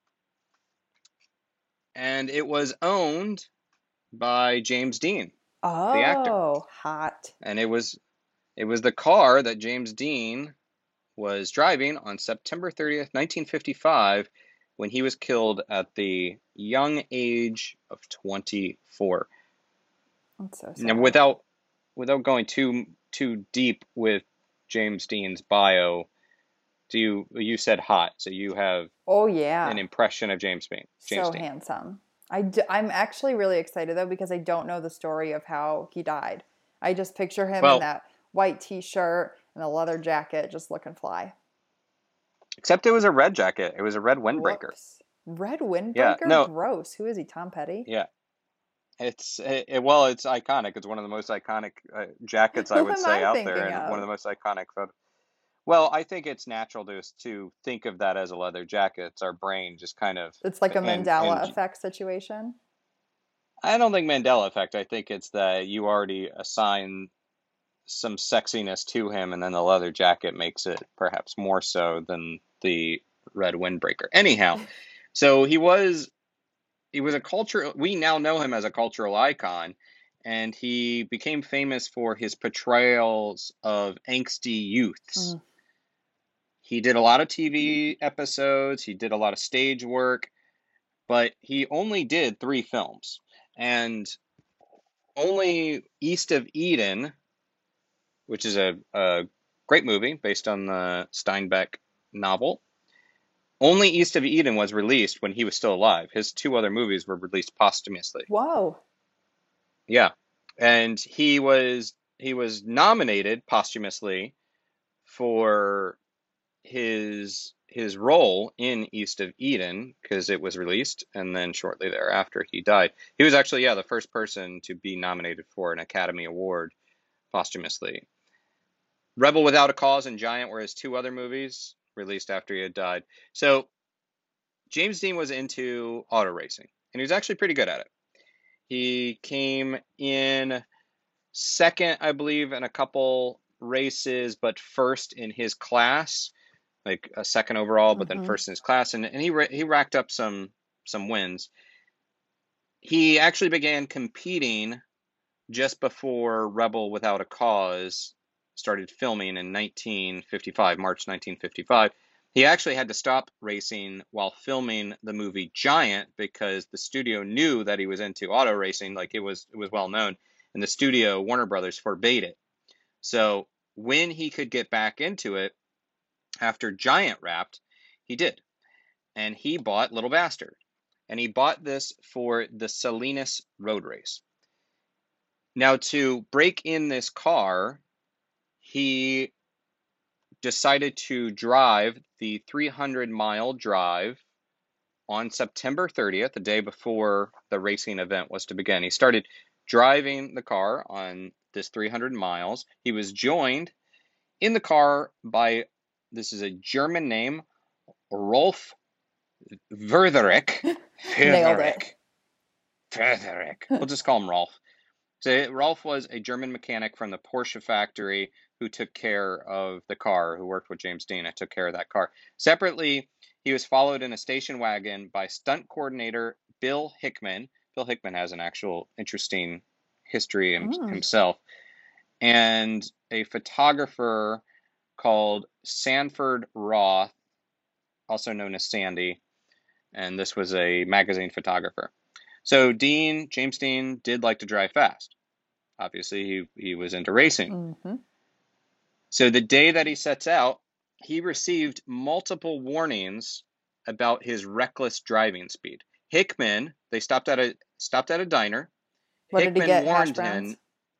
and it was owned by James Dean, the actor. Oh, hot. And it was the car that James Dean was driving on September 30th, 1955, when he was killed at the young age of 24. That's so sad. Now, without going too deep with James Dean's bio, you said hot, so you have an impression of James Dean. So handsome. I'm actually really excited though, because I don't know the story of how he died. I just picture him in that white t-shirt and a leather jacket, just looking fly. Except it was a red jacket. It was a red windbreaker. Whoops. Red windbreaker? Yeah, no. Gross. Who is he, Tom Petty? Yeah. It's iconic. It's one of the most iconic jackets, I would say, out there, and one of the most iconic photos. Well, I think it's natural to think of that as a leather jacket. It's our brain just kind of... It's like a Mandela effect situation? I don't think Mandela effect. I think it's that you already assign some sexiness to him, and then the leather jacket makes it perhaps more so than the red windbreaker. Anyhow, so he was a cultural... We now know him as a cultural icon, and he became famous for his portrayals of angsty youths. He did a lot of TV episodes. He did a lot of stage work, but he only did 3 films. And only East of Eden, which is a great movie based on the Steinbeck novel, only East of Eden was released when he was still alive. His 2 other movies were released posthumously. Whoa. Yeah. And he was nominated posthumously for his role in East of Eden, because it was released, and then shortly thereafter he died. He was actually the first person to be nominated for an Academy Award posthumously. Rebel Without a Cause and Giant were his 2 other movies released after he had died. So James Dean was into auto racing, and he was actually pretty good at it. He came in second, I believe, in a couple races, but first in his class, like a second overall, but then first in his class, and he racked up some wins. He actually began competing just before Rebel Without a Cause started filming in 1955, March 1955. He actually had to stop racing while filming the movie Giant, because the studio knew that he was into auto racing, like it was well known, and the studio, Warner Brothers, forbade it. So when he could get back into it after Giant wrapped, he did. And he bought Little Bastard. And he bought this for the Salinas Road Race. Now, to break in this car, he decided to drive the 300-mile drive on September 30th, the day before the racing event was to begin. He started driving the car on this 300 miles. He was joined in the car by, this is a German name, Rolf Werderich. Nailed it. Werderich. We'll just call him Rolf. So Rolf was a German mechanic from the Porsche factory who took care of the car, who worked with James Dean and took care of that car. Separately, he was followed in a station wagon by stunt coordinator Bill Hickman. Bill Hickman has an actual interesting history himself. And a photographer called Sanford Roth, also known as Sandy. And this was a magazine photographer. So James Dean did like to drive fast. Obviously, he was into racing. So the day that he sets out, he received multiple warnings about his reckless driving speed. Hickman, they stopped at a diner. What Hickman did he get? warned Hash browns?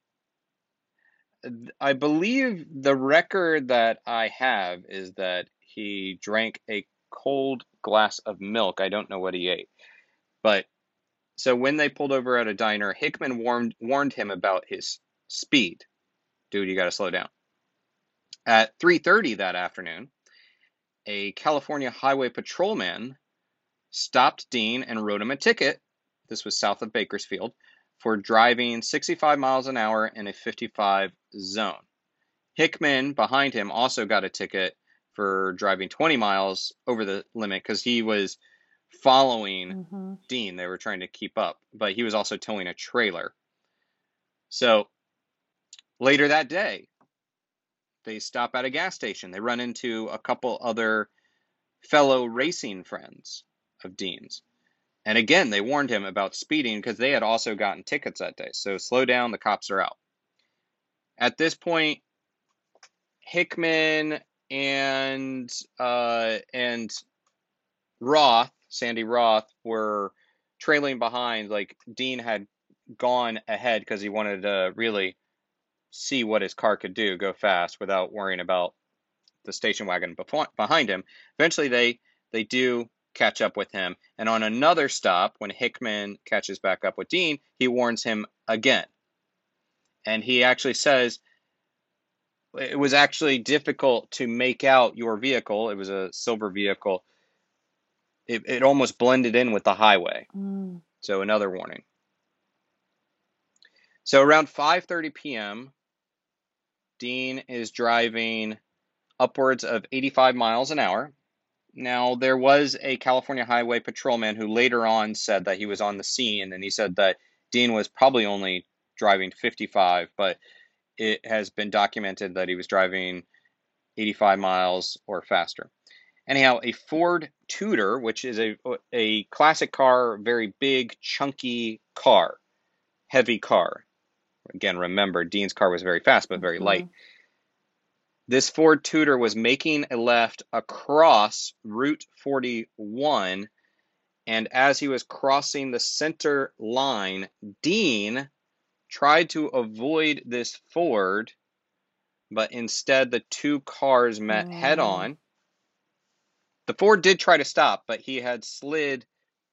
him. I believe the record that I have is that he drank a cold glass of milk. I don't know what he ate. But so when they pulled over at a diner, Hickman warned him about his speed. Dude, you got to slow down. At 3:30 that afternoon, a California highway patrolman stopped Dean and wrote him a ticket. This was south of Bakersfield, for driving 65 miles an hour in a 55 zone. Hickman, behind him, also got a ticket for driving 20 miles over the limit because he was following Dean. They were trying to keep up, but he was also towing a trailer. So later that day, they stop at a gas station. They run into a couple other fellow racing friends of Dean's. And again, they warned him about speeding because they had also gotten tickets that day. So slow down, the cops are out. At this point, Hickman and Roth, Sandy Roth, were trailing behind. Like Dean had gone ahead because he wanted to really see what his car could do, go fast without worrying about the station wagon behind him. Eventually, they do catch up with him. And on another stop, when Hickman catches back up with Dean, he warns him again. And he actually says, it was actually difficult to make out your vehicle. It was a silver vehicle. It almost blended in with the highway. So another warning. So around 5:30 p.m., Dean is driving upwards of 85 miles an hour. Now, there was a California highway patrolman who later on said that he was on the scene, and he said that Dean was probably only driving 55, but it has been documented that he was driving 85 miles or faster. Anyhow, a Ford Tudor, which is a classic car, very big, chunky car, heavy car. Again, remember, Dean's car was very fast, but very light. This Ford Tudor was making a left across Route 41, and as he was crossing the center line, Dean tried to avoid this Ford, but instead the two cars met head-on. The Ford did try to stop, but he had slid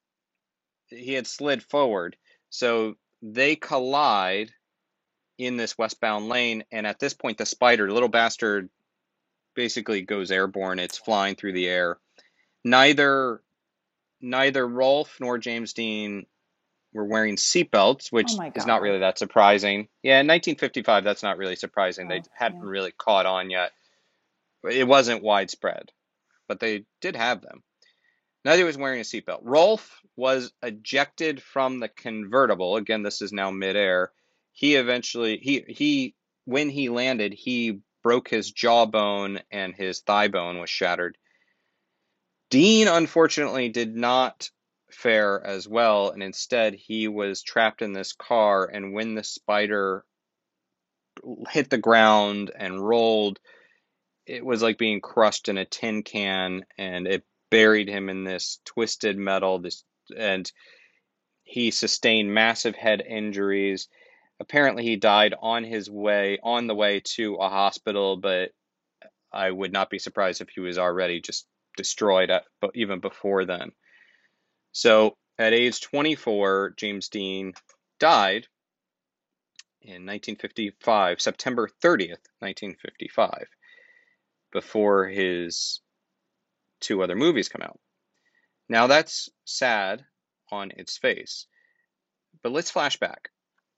forward, so they collide in this westbound lane, and at this point the Spider, little bastard, basically goes airborne. It's flying through the air. Neither Rolf nor James Dean were wearing seatbelts, which is not really that surprising. Yeah, in 1955, that's not really surprising. They hadn't really caught on yet. It wasn't widespread, but they did have them. Neither was wearing a seatbelt. Rolf was ejected from the convertible. Again, this is now midair. He eventually, when he landed, he broke his jawbone and his thigh bone was shattered. Dean, unfortunately, did not fare as well, and instead he was trapped in this car, and when the Spider hit the ground and rolled, it was like being crushed in a tin can, and it buried him in this twisted metal, and he sustained massive head injuries. Apparently he died on the way to a hospital, but I would not be surprised if he was already just destroyed but even before then. So at age 24, James Dean died in 1955, September 30th, 1955. before his 2 other movies come out. Now that's sad on its face, but let's flash back.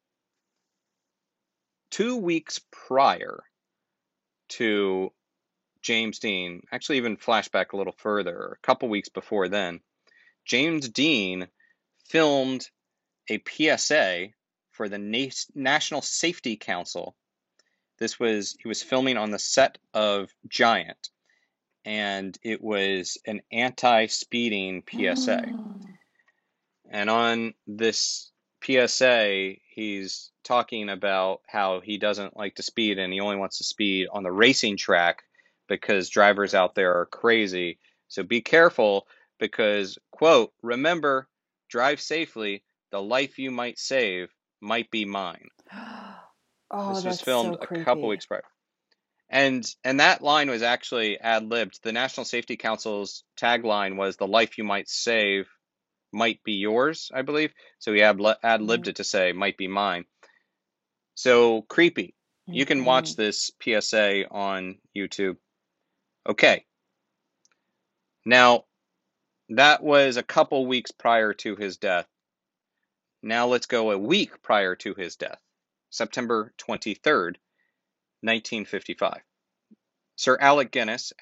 2 weeks prior to James Dean, actually even flash back a little further, a couple weeks before then, James Dean filmed a PSA for the National Safety Council. He was filming on the set of Giant, and it was an anti-speeding PSA. And on this PSA, he's talking about how he doesn't like to speed and he only wants to speed on the racing track because drivers out there are crazy. So be careful because, quote, remember, drive safely. The life you might save might be mine. Oh, This was that's filmed so a creepy. couple weeks prior. And that line was actually ad-libbed. The National Safety Council's tagline was, the life you might save might be yours, I believe. So he ad-libbed it to say, might be mine. So creepy. You can watch this PSA on YouTube. Okay. Now, that was a couple weeks prior to his death. Now let's go a week prior to his death. September 23rd, 1955. Sir Alec Guinness,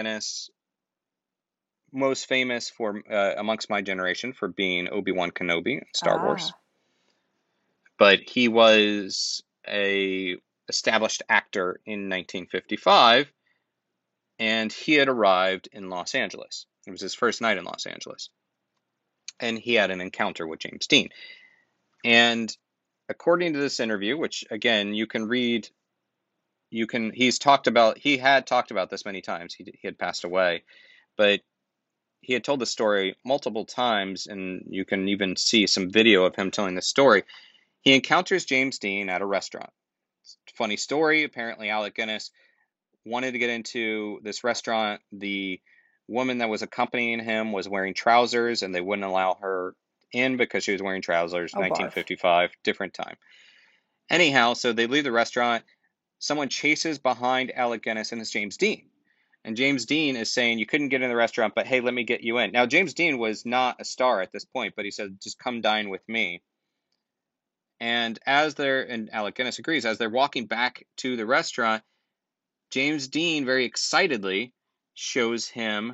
most famous for amongst my generation for being Obi-Wan Kenobi in Star Wars. But he was a established actor in 1955, and he had arrived in Los Angeles. It was his first night in Los Angeles. And he had an encounter with James Dean. And according to this interview, which again you can read, he had talked about this many times. He had passed away, but he had told the story multiple times, and you can even see some video of him telling the story. He encounters James Dean at a restaurant. Funny story. Apparently, Alec Guinness wanted to get into this restaurant. The woman that was accompanying him was wearing trousers, and they wouldn't allow her in because she was wearing trousers. 1955, different time. Anyhow, so they leave the restaurant. Someone chases behind Alec Guinness, and it's James Dean. And James Dean is saying, you couldn't get in the restaurant, but hey, let me get you in. Now, James Dean was not a star at this point, but he said, just come dine with me. And and Alec Guinness agrees, as they're walking back to the restaurant, James Dean very excitedly shows him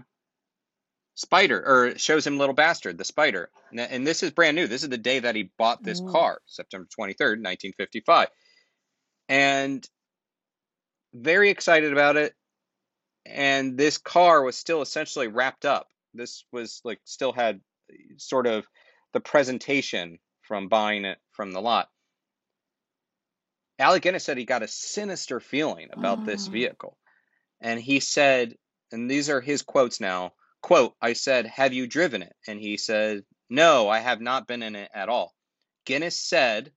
Little Bastard, the Spider. And this is brand new. This is the day that he bought this car, September 23rd, 1955. And very excited about it. And this car was still essentially wrapped up. This was still had sort of the presentation from buying it from the lot. Alec Guinness said he got a sinister feeling about this vehicle. And he said, and these are his quotes now, quote, I said, have you driven it? And he said, no, I have not been in it at all. Guinness said,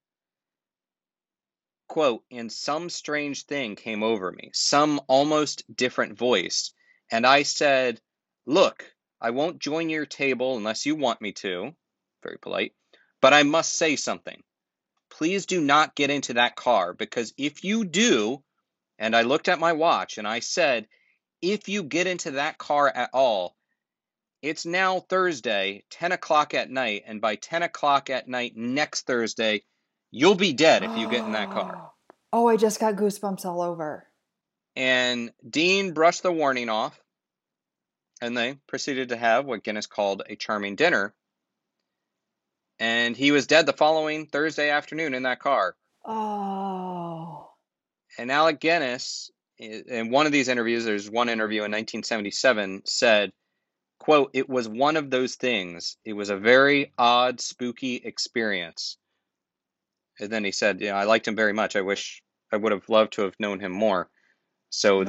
quote, and some strange thing came over me, some almost different voice. And I said, look, I won't join your table unless you want me to. Very polite. But I must say something. Please do not get into that car, because if you do, and I looked at my watch and I said, if you get into that car at all, it's now Thursday, 10 o'clock at night, and by 10 o'clock at night next Thursday, you'll be dead if you get in that car. Oh, I just got goosebumps all over. And Dean brushed the warning off, and they proceeded to have what Guinness called a charming dinner. And he was dead the following Thursday afternoon in that car. Oh. And Alec Guinness, in one of these interviews, there's one interview in 1977, said, quote, it was one of those things. It was a very odd, spooky experience. And then he said, I liked him very much. I wish I would have loved to have known him more. So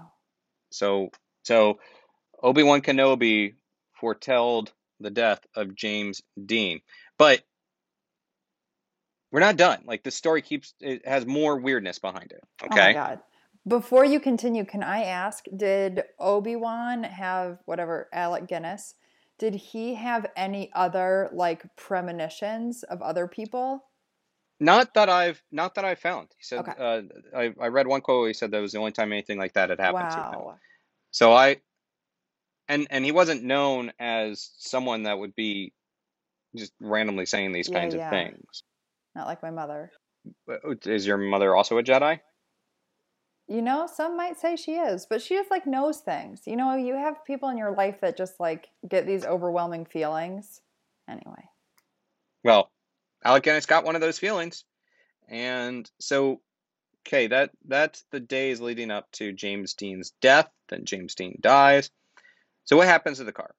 so Obi-Wan Kenobi foretold the death of James Dean. But we're not done. The story it has more weirdness behind it. Okay. Oh my God. Before you continue, can I ask, did Obi-Wan have Alec Guinness, did he have any other premonitions of other people? Not that I've found. He said, okay. I read one quote. He said that was the only time anything like that had happened to him. So and he wasn't known as someone that would be just randomly saying these Yeah, kinds of yeah. things. Not like my mother. Is your mother also a Jedi? You know, some might say she is, but she just like knows things. You know, you have people in your life that just like get these overwhelming feelings. Anyway. Well, Alec Guinness got one of those feelings. And so, okay, that's the days leading up to James Dean's death. Then James Dean dies. So what happens to the car?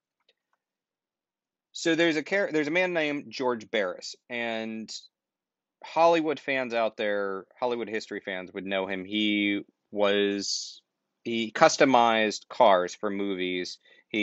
So there's a man named George Barris, and Hollywood fans out there, Hollywood history fans would know him. He customized cars for movies.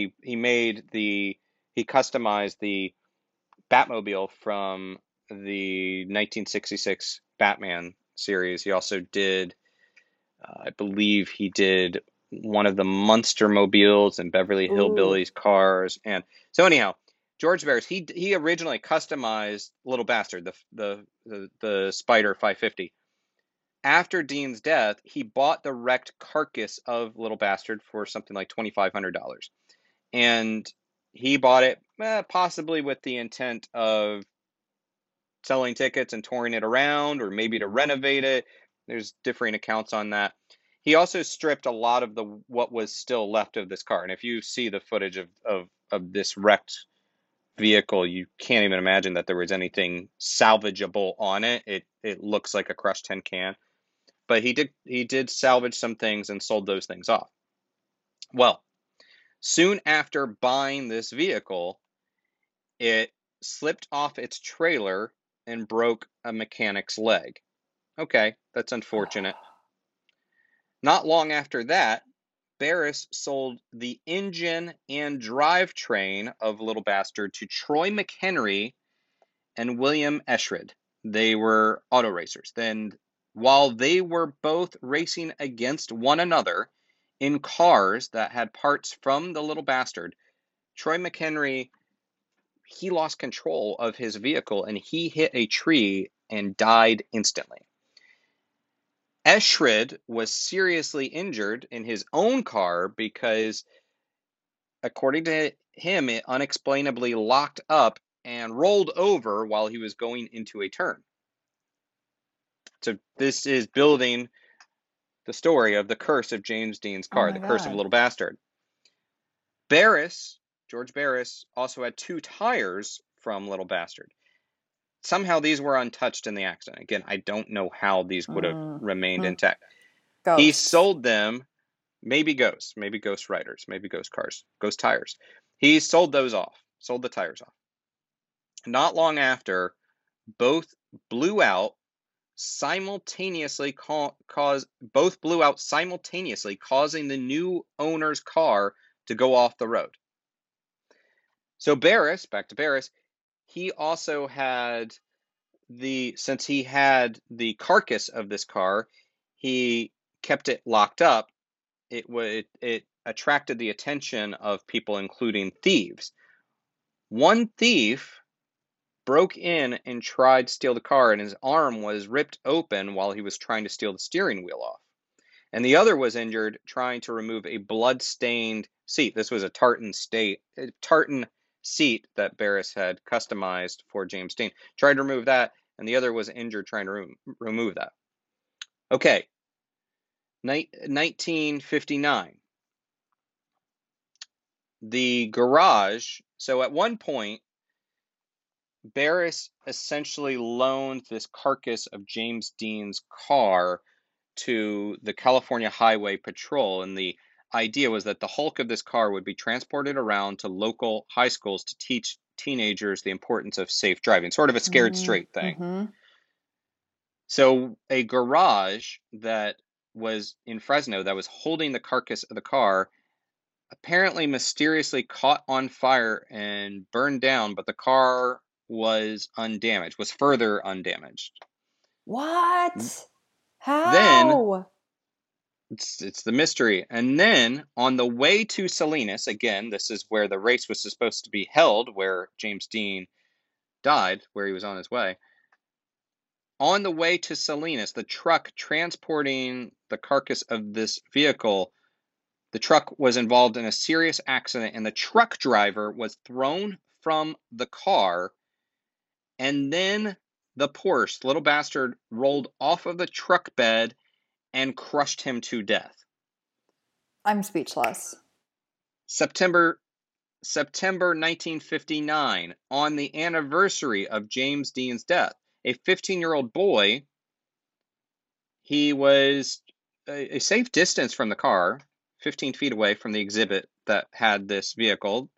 He customized the Batmobile from the 1966 Batman series. He also did, I believe he did one of the Munster mobiles and Beverly Ooh. Hillbillies cars. And so anyhow, George Barris, he originally customized Little Bastard, the Spider 550. After Dean's death, he bought the wrecked carcass of Little Bastard for something like $2,500. And he bought it possibly with the intent of selling tickets and touring it around, or maybe to renovate it. There's differing accounts on that. He also stripped a lot of what was still left of this car. And if you see the footage of this wrecked vehicle, you can't even imagine that there was anything salvageable on it. It looks like a crushed tin can. But he did salvage some things and sold those things off. Well, soon after buying this vehicle, it slipped off its trailer and broke a mechanic's leg. Okay, that's unfortunate. Not long after that, Barris sold the engine and drivetrain of Little Bastard to Troy McHenry and William Eschred. They were auto racers. Then, while they were both racing against one another in cars that had parts from the Little Bastard, Troy McHenry, he lost control of his vehicle and he hit a tree and died instantly. Eschred was seriously injured in his own car because, according to him, it unexplainably locked up and rolled over while he was going into a turn. So this is building the story of the curse of James Dean's Oh car, my the curse of God. Little Bastard. George Barris, also had 2 tires from Little Bastard. Somehow these were untouched in the accident. Again, I don't know how these would have remained intact. He Ghosts. sold them, maybe ghost riders, maybe ghost cars, ghost tires. He sold those off, sold the tires off. Not long after, both blew out simultaneously, causing the new owner's car to go off the road. So back to Barris, he also had since he had the carcass of this car, he kept it locked up. It attracted the attention of people, including thieves. One thief broke in and tried to steal the car, and his arm was ripped open while he was trying to steal the steering wheel off. And the other was injured trying to remove a blood-stained seat. This was a tartan seat that Barris had customized for James Dean. Tried to remove that, and the other was injured trying to remove that. Okay, 1959. The garage. So at one point, Barris essentially loaned this carcass of James Dean's car to the California Highway Patrol, and the idea was that the hulk of this car would be transported around to local high schools to teach teenagers the importance of safe driving, sort of a scared straight thing. Mm-hmm. So a garage that was in Fresno that was holding the carcass of the car apparently mysteriously caught on fire and burned down, but the car was further undamaged. What? Then How? it's the mystery. And then on the way to Salinas, again, this is where the race was supposed to be held, where James Dean died, where he was on his way. On the way to Salinas, the truck transporting the carcass of this vehicle The truck was involved in a serious accident, and the truck driver was thrown from the car, and then the Porsche, little bastard, rolled off of the truck bed and crushed him to death. I'm speechless. September 1959, on the anniversary of James Dean's death, a 15-year-old boy, he was a safe distance from the car, 15 feet away from the exhibit that had this vehicle.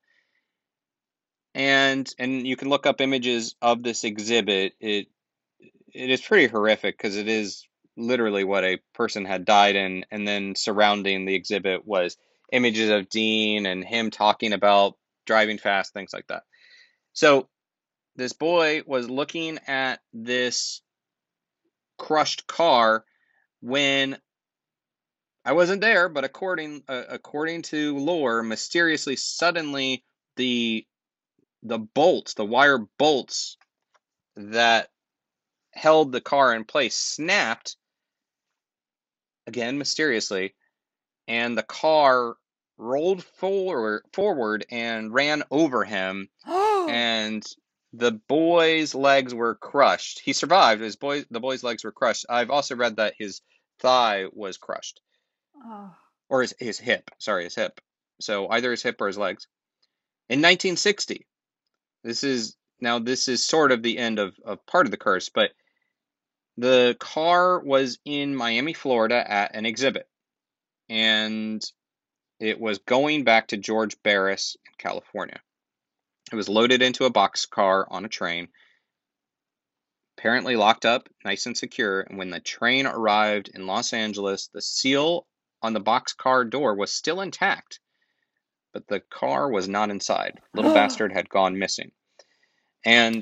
And you can look up images of this exhibit. It is pretty horrific because it is literally what a person had died in, and then surrounding the exhibit was images of Dean and him talking about driving fast, things like that. So this boy was looking at this crushed car when I wasn't there, but according to lore, mysteriously, suddenly the bolts, the wire bolts that held the car in place snapped, again mysteriously, and the car rolled forward and ran over him, and the boy's legs were crushed. He survived. The boy's legs were crushed. I've also read that his thigh was crushed. Or his hip. Sorry, his hip. So either his hip or his legs. In 1960, this is sort of the end of part of the curse, but the car was in Miami, Florida at an exhibit, and it was going back to George Barris in California. It was loaded into a boxcar on a train, apparently locked up, nice and secure, and when the train arrived in Los Angeles, the seal on the boxcar door was still intact, but the car was not inside. Little bastard had gone missing. And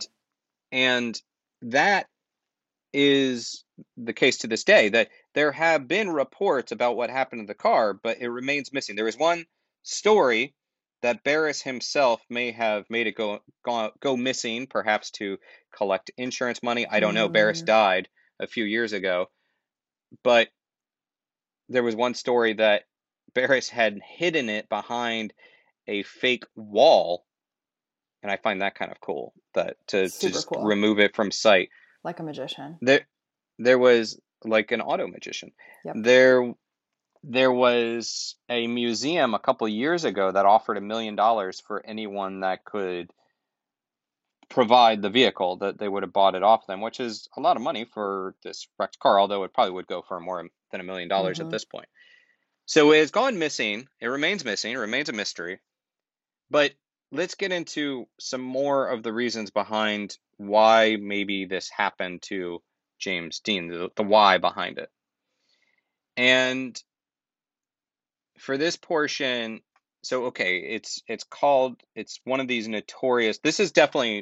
that is the case to this day, that there have been reports about what happened to the car, but it remains missing. There is one story that Barris himself may have made it go missing, perhaps to collect insurance money. I don't know. Barris died a few years ago, but there was one story that Barris had hidden it behind a fake wall, and I find that kind of cool, that to just cool. remove it from sight. Like a magician. There was like an auto magician. Yep. There was a museum a couple years ago that offered $1 million for anyone that could provide the vehicle, that they would have bought it off them, which is a lot of money for this wrecked car, although it probably would go for more than $1 million at this point. So it's gone missing. It remains missing. It remains a mystery. But let's get into some more of the reasons behind why maybe this happened to James Dean, the why behind it. And for this portion, so okay, it's one of these notorious. This is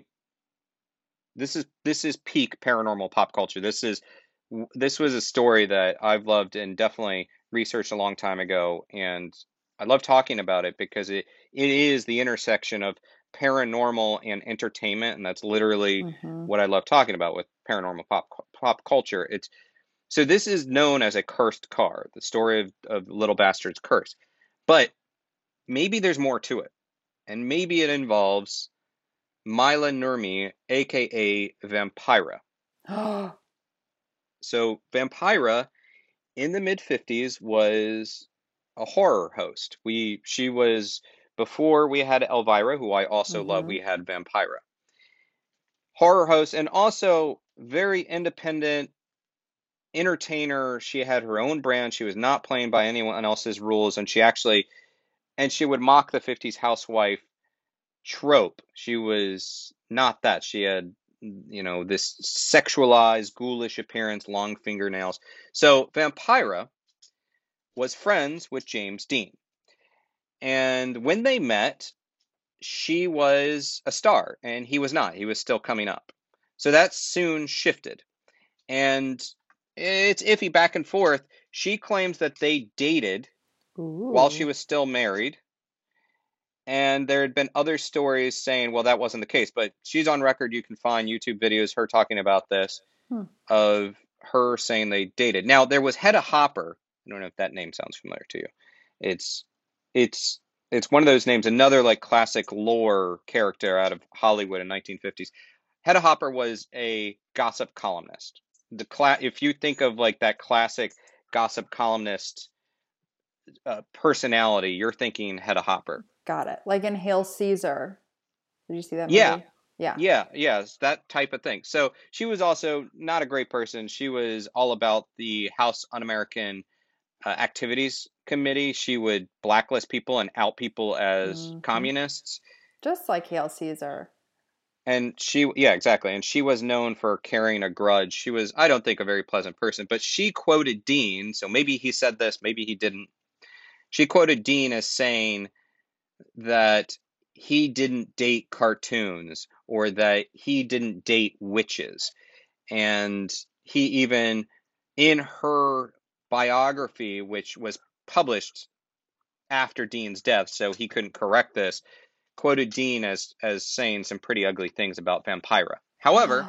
peak paranormal pop culture. This was a story that I've loved and definitely researched a long time ago, and I love talking about it because it is the intersection of paranormal and entertainment, and that's literally what I love talking about with paranormal pop culture. So this is known as a cursed car, the story of Little Bastard's curse. But maybe there's more to it, and maybe it involves Mila Nurmi, aka Vampira. So Vampira, in the mid-50s, was a horror host. She was, before we had Elvira, who I also love, we had Vampira. Horror host, and also very independent entertainer. She had her own brand. She was not playing by anyone else's rules, and she would mock the 50s housewife trope. She was not that. She had, this sexualized, ghoulish appearance, long fingernails. So Vampira was friends with James Dean. And when they met, she was a star, and he was not. He was still coming up. So that soon shifted. And it's iffy back and forth. She claims that they dated while she was still married. And there had been other stories saying, well, that wasn't the case. But she's on record. You can find YouTube videos, her talking about this, of her saying they dated. Now, there was Hedda Hopper. I don't know if that name sounds familiar to you. It's it's one of those names, another like classic lore character out of Hollywood in 1950s. Hedda Hopper was a gossip columnist. If you think of like that classic gossip columnist personality, you're thinking Hedda Hopper. Got it. Like in Hail Caesar. Did you see that Yeah. movie? Yeah. Yes, that type of thing. So she was also not a great person. She was all about the House Un-American Activities Committee. She would blacklist people and out people as communists. Just like Hail Caesar. And yeah, exactly. And she was known for carrying a grudge. She was, I don't think, a very pleasant person, but she quoted Dean. So maybe he said this, maybe he didn't. She quoted Dean as saying that he didn't date cartoons or that he didn't date witches. And he even, in her biography, which was published after Dean's death, so he couldn't correct this, quoted Dean as saying some pretty ugly things about Vampira. However,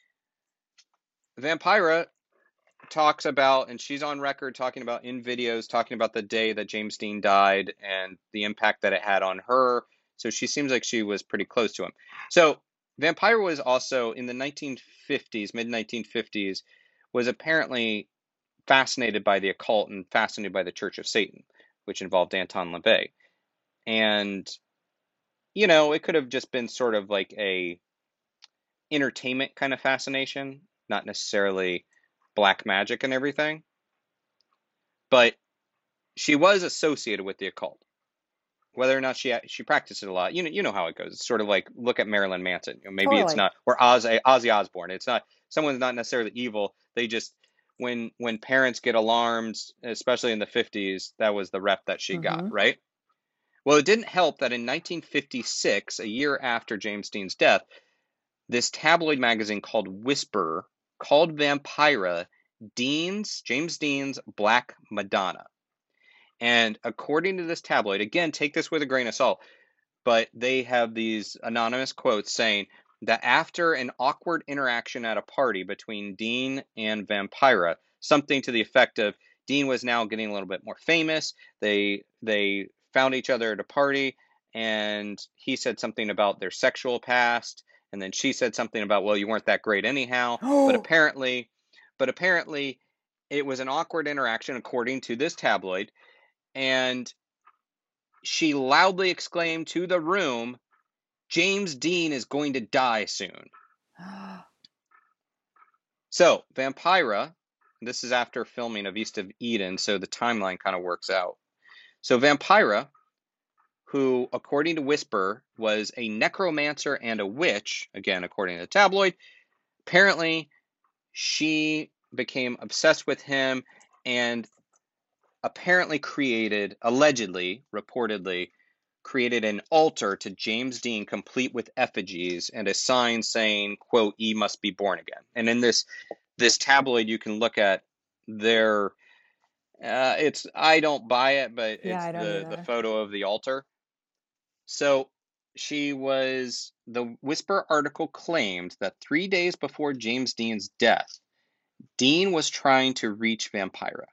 Vampira talks about, and she's on record talking about in videos, talking about the day that James Dean died and the impact that it had on her. So she seems like she was pretty close to him. So Vampira was also in the 1950s, mid-1950s, was apparently fascinated by the occult and fascinated by the Church of Satan, which involved Anton LaVey. And, you know, it could have just been sort of like a entertainment kind of fascination, not necessarily black magic and everything. But she was associated with the occult. Whether or not she practiced it a lot, you know how it goes. It's sort of like, look at Marilyn Manson. You know, maybe it's not, or Ozzy Osbourne. It's not, someone's not necessarily evil. They just, when parents get alarmed, especially in the 50s, that was the rep that she got, right? Well, it didn't help that in 1956, a year after James Dean's death, this tabloid magazine called Whisper called Vampira James Dean's Black Madonna. And according to this tabloid, again, take this with a grain of salt, but they have these anonymous quotes saying that after an awkward interaction at a party between Dean and Vampira, something to the effect of Dean was now getting a little bit more famous. They found each other at a party, and he said something about their sexual past, and then she said something about, well, you weren't that great anyhow. But apparently it was an awkward interaction according to this tabloid. And she loudly exclaimed to the room, James Dean is going to die soon. So, Vampira, this is after filming of East of Eden, so the timeline kind of works out. So, Vampira, who, according to Whisper, was a necromancer and a witch, again, according to the tabloid, apparently she became obsessed with him and apparently reportedly created an altar to James Dean complete with effigies and a sign saying, quote, "Ye must be born again." And in this tabloid, you can look at their, I don't buy it, but it's the photo of the altar. So the Whisper article claimed that 3 days before James Dean's death, Dean was trying to reach Vampira,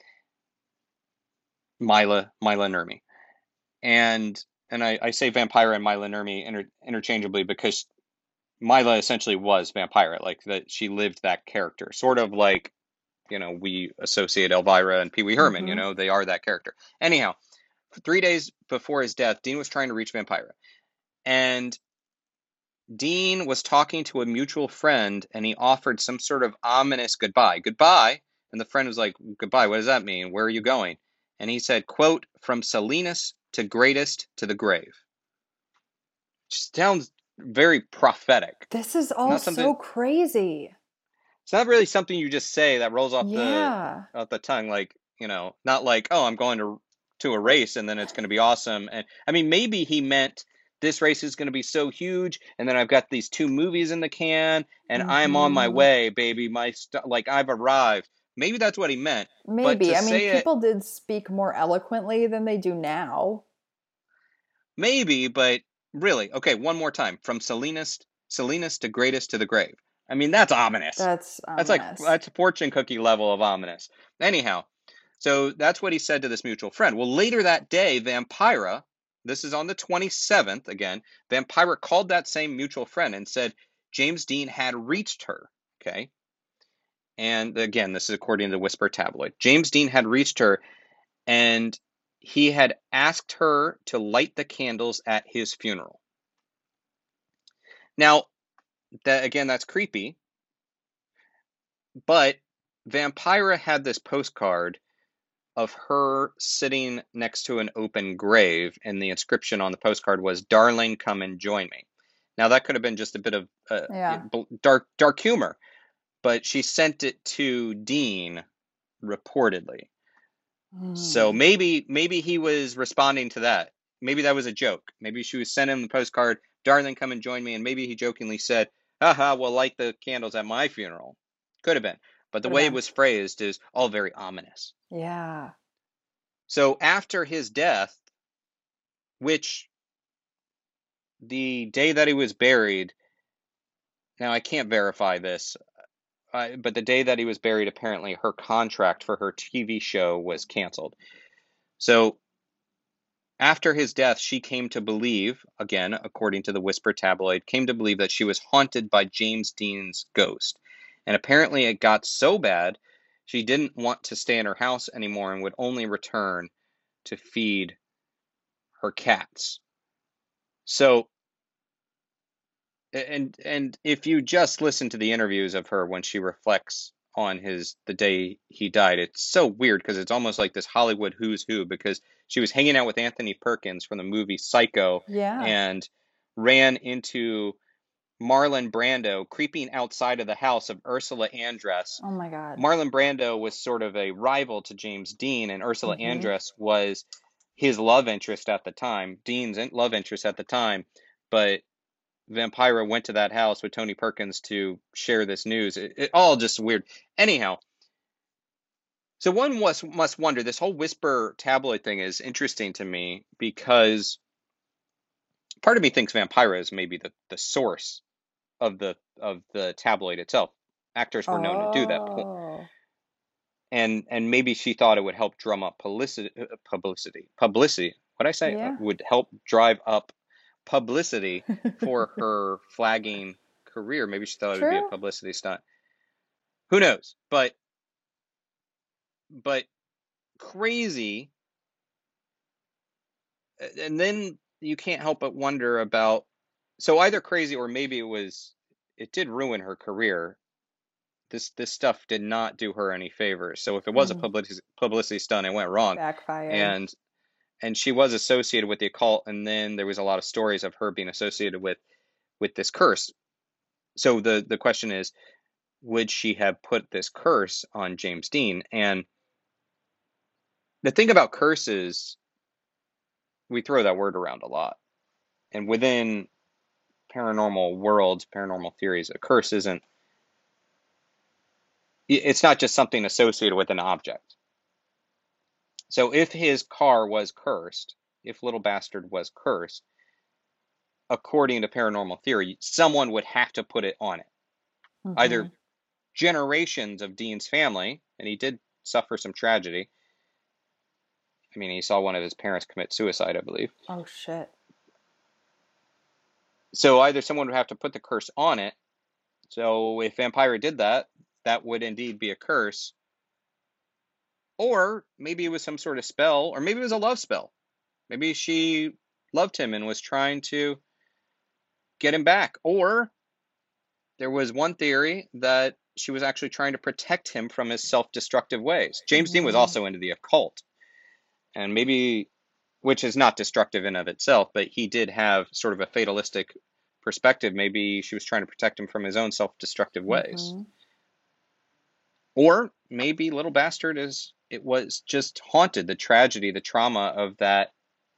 Mila Nurmi. And I say Vampira and Mila Nurmi interchangeably because Mila essentially was Vampira, like that she lived that character, sort of like, you know, we associate Elvira and Pee Wee Herman, you know, they are that character. Anyhow, 3 days before his death, Dean was trying to reach Vampira. And Dean was talking to a mutual friend and he offered some sort of ominous goodbye. Goodbye. And the friend was like, goodbye, what does that mean? Where are you going? And he said, quote, "From Salinas to greatest to the grave." Sounds very prophetic. This is all so crazy. It's not really something you just say that rolls off the tongue, like, you know, not like, oh, I'm going to a race and then it's going to be awesome. And I mean, maybe he meant this race is going to be so huge, and then I've got these 2 movies in the can, and I'm on my way, baby. Like I've arrived. Maybe that's what he meant. Maybe. I mean, people did speak more eloquently than they do now. Maybe, but really, okay, one more time. From Salinas to greatest to the grave. I mean, that's ominous. That's ominous. That's a fortune cookie level of ominous. Anyhow, So that's what he said to this mutual friend. Well, later that day, Vampira, this is on the 27th again, Vampira called that same mutual friend and said James Dean had reached her. Okay. And again, this is according to the Whisper tabloid. James Dean had reached her and he had asked her to light the candles at his funeral. Now, that's creepy. But Vampira had this postcard of her sitting next to an open grave, and the inscription on the postcard was, "Darling, come and join me." Now, that could have been just a bit of dark humor, but she sent it to Dean reportedly. So maybe he was responding to that. Maybe that was a joke. Maybe she was sending him the postcard, "Darling, come and join me," and maybe he jokingly said, "Haha, we'll light the candles at my funeral." Could have been. But the way it was phrased is all very ominous. Yeah. So after his death, which the day that he was buried, now I can't verify this, but the day that he was buried, apparently her contract for her TV show was canceled. So after his death, she came to believe, again, according to the Whisper tabloid, came to believe that she was haunted by James Dean's ghost. And apparently it got so bad, she didn't want to stay in her house anymore and would only return to feed her cats. So, and if you just listen to the interviews of her when she reflects on the day he died, it's so weird because it's almost like this Hollywood who's who, because she was hanging out with Anthony Perkins from the movie Psycho and ran into Marlon Brando creeping outside of the house of Ursula Andress. Oh my God. Marlon Brando was sort of a rival to James Dean, and Ursula Andress was his love interest at the time, Dean's love interest at the time. But Vampira went to that house with Tony Perkins to share this news. It all just weird. Anyhow, so one must wonder, this whole Whisper tabloid thing is interesting to me because part of me thinks Vampira is maybe the source of the tabloid itself. Actors were known to do that. And maybe she thought it would help drum up publicity. What'd I say? Yeah. Would help drive up publicity for her flagging career. Maybe she thought it would be a publicity stunt. Who knows? But crazy. And then you can't help but wonder about, so either crazy or maybe it did ruin her career. This stuff did not do her any favors. So if it was a publicity stunt, it went wrong. Backfired. And she was associated with the occult, and then there was a lot of stories of her being associated with this curse. So the question is, would she have put this curse on James Dean? And the thing about curses, we throw that word around a lot. And within paranormal worlds, paranormal theories, a curse it's not just something associated with an object. So if his car was cursed, if Little Bastard was cursed, according to paranormal theory, someone would have to put it on it. Either generations of Dean's family, and he did suffer some tragedy. I mean, he saw one of his parents commit suicide, I believe. Oh, shit. So either someone would have to put the curse on it. So if Vampira did that, that would indeed be a curse. Or maybe it was some sort of spell, or maybe it was a love spell. Maybe she loved him and was trying to get him back. Or there was one theory that she was actually trying to protect him from his self-destructive ways. James Dean was also into the occult. And maybe, which is not destructive in of itself, but he did have sort of a fatalistic perspective. Maybe she was trying to protect him from his own self-destructive ways. Or maybe Little Bastard was just haunted. The tragedy, the trauma of that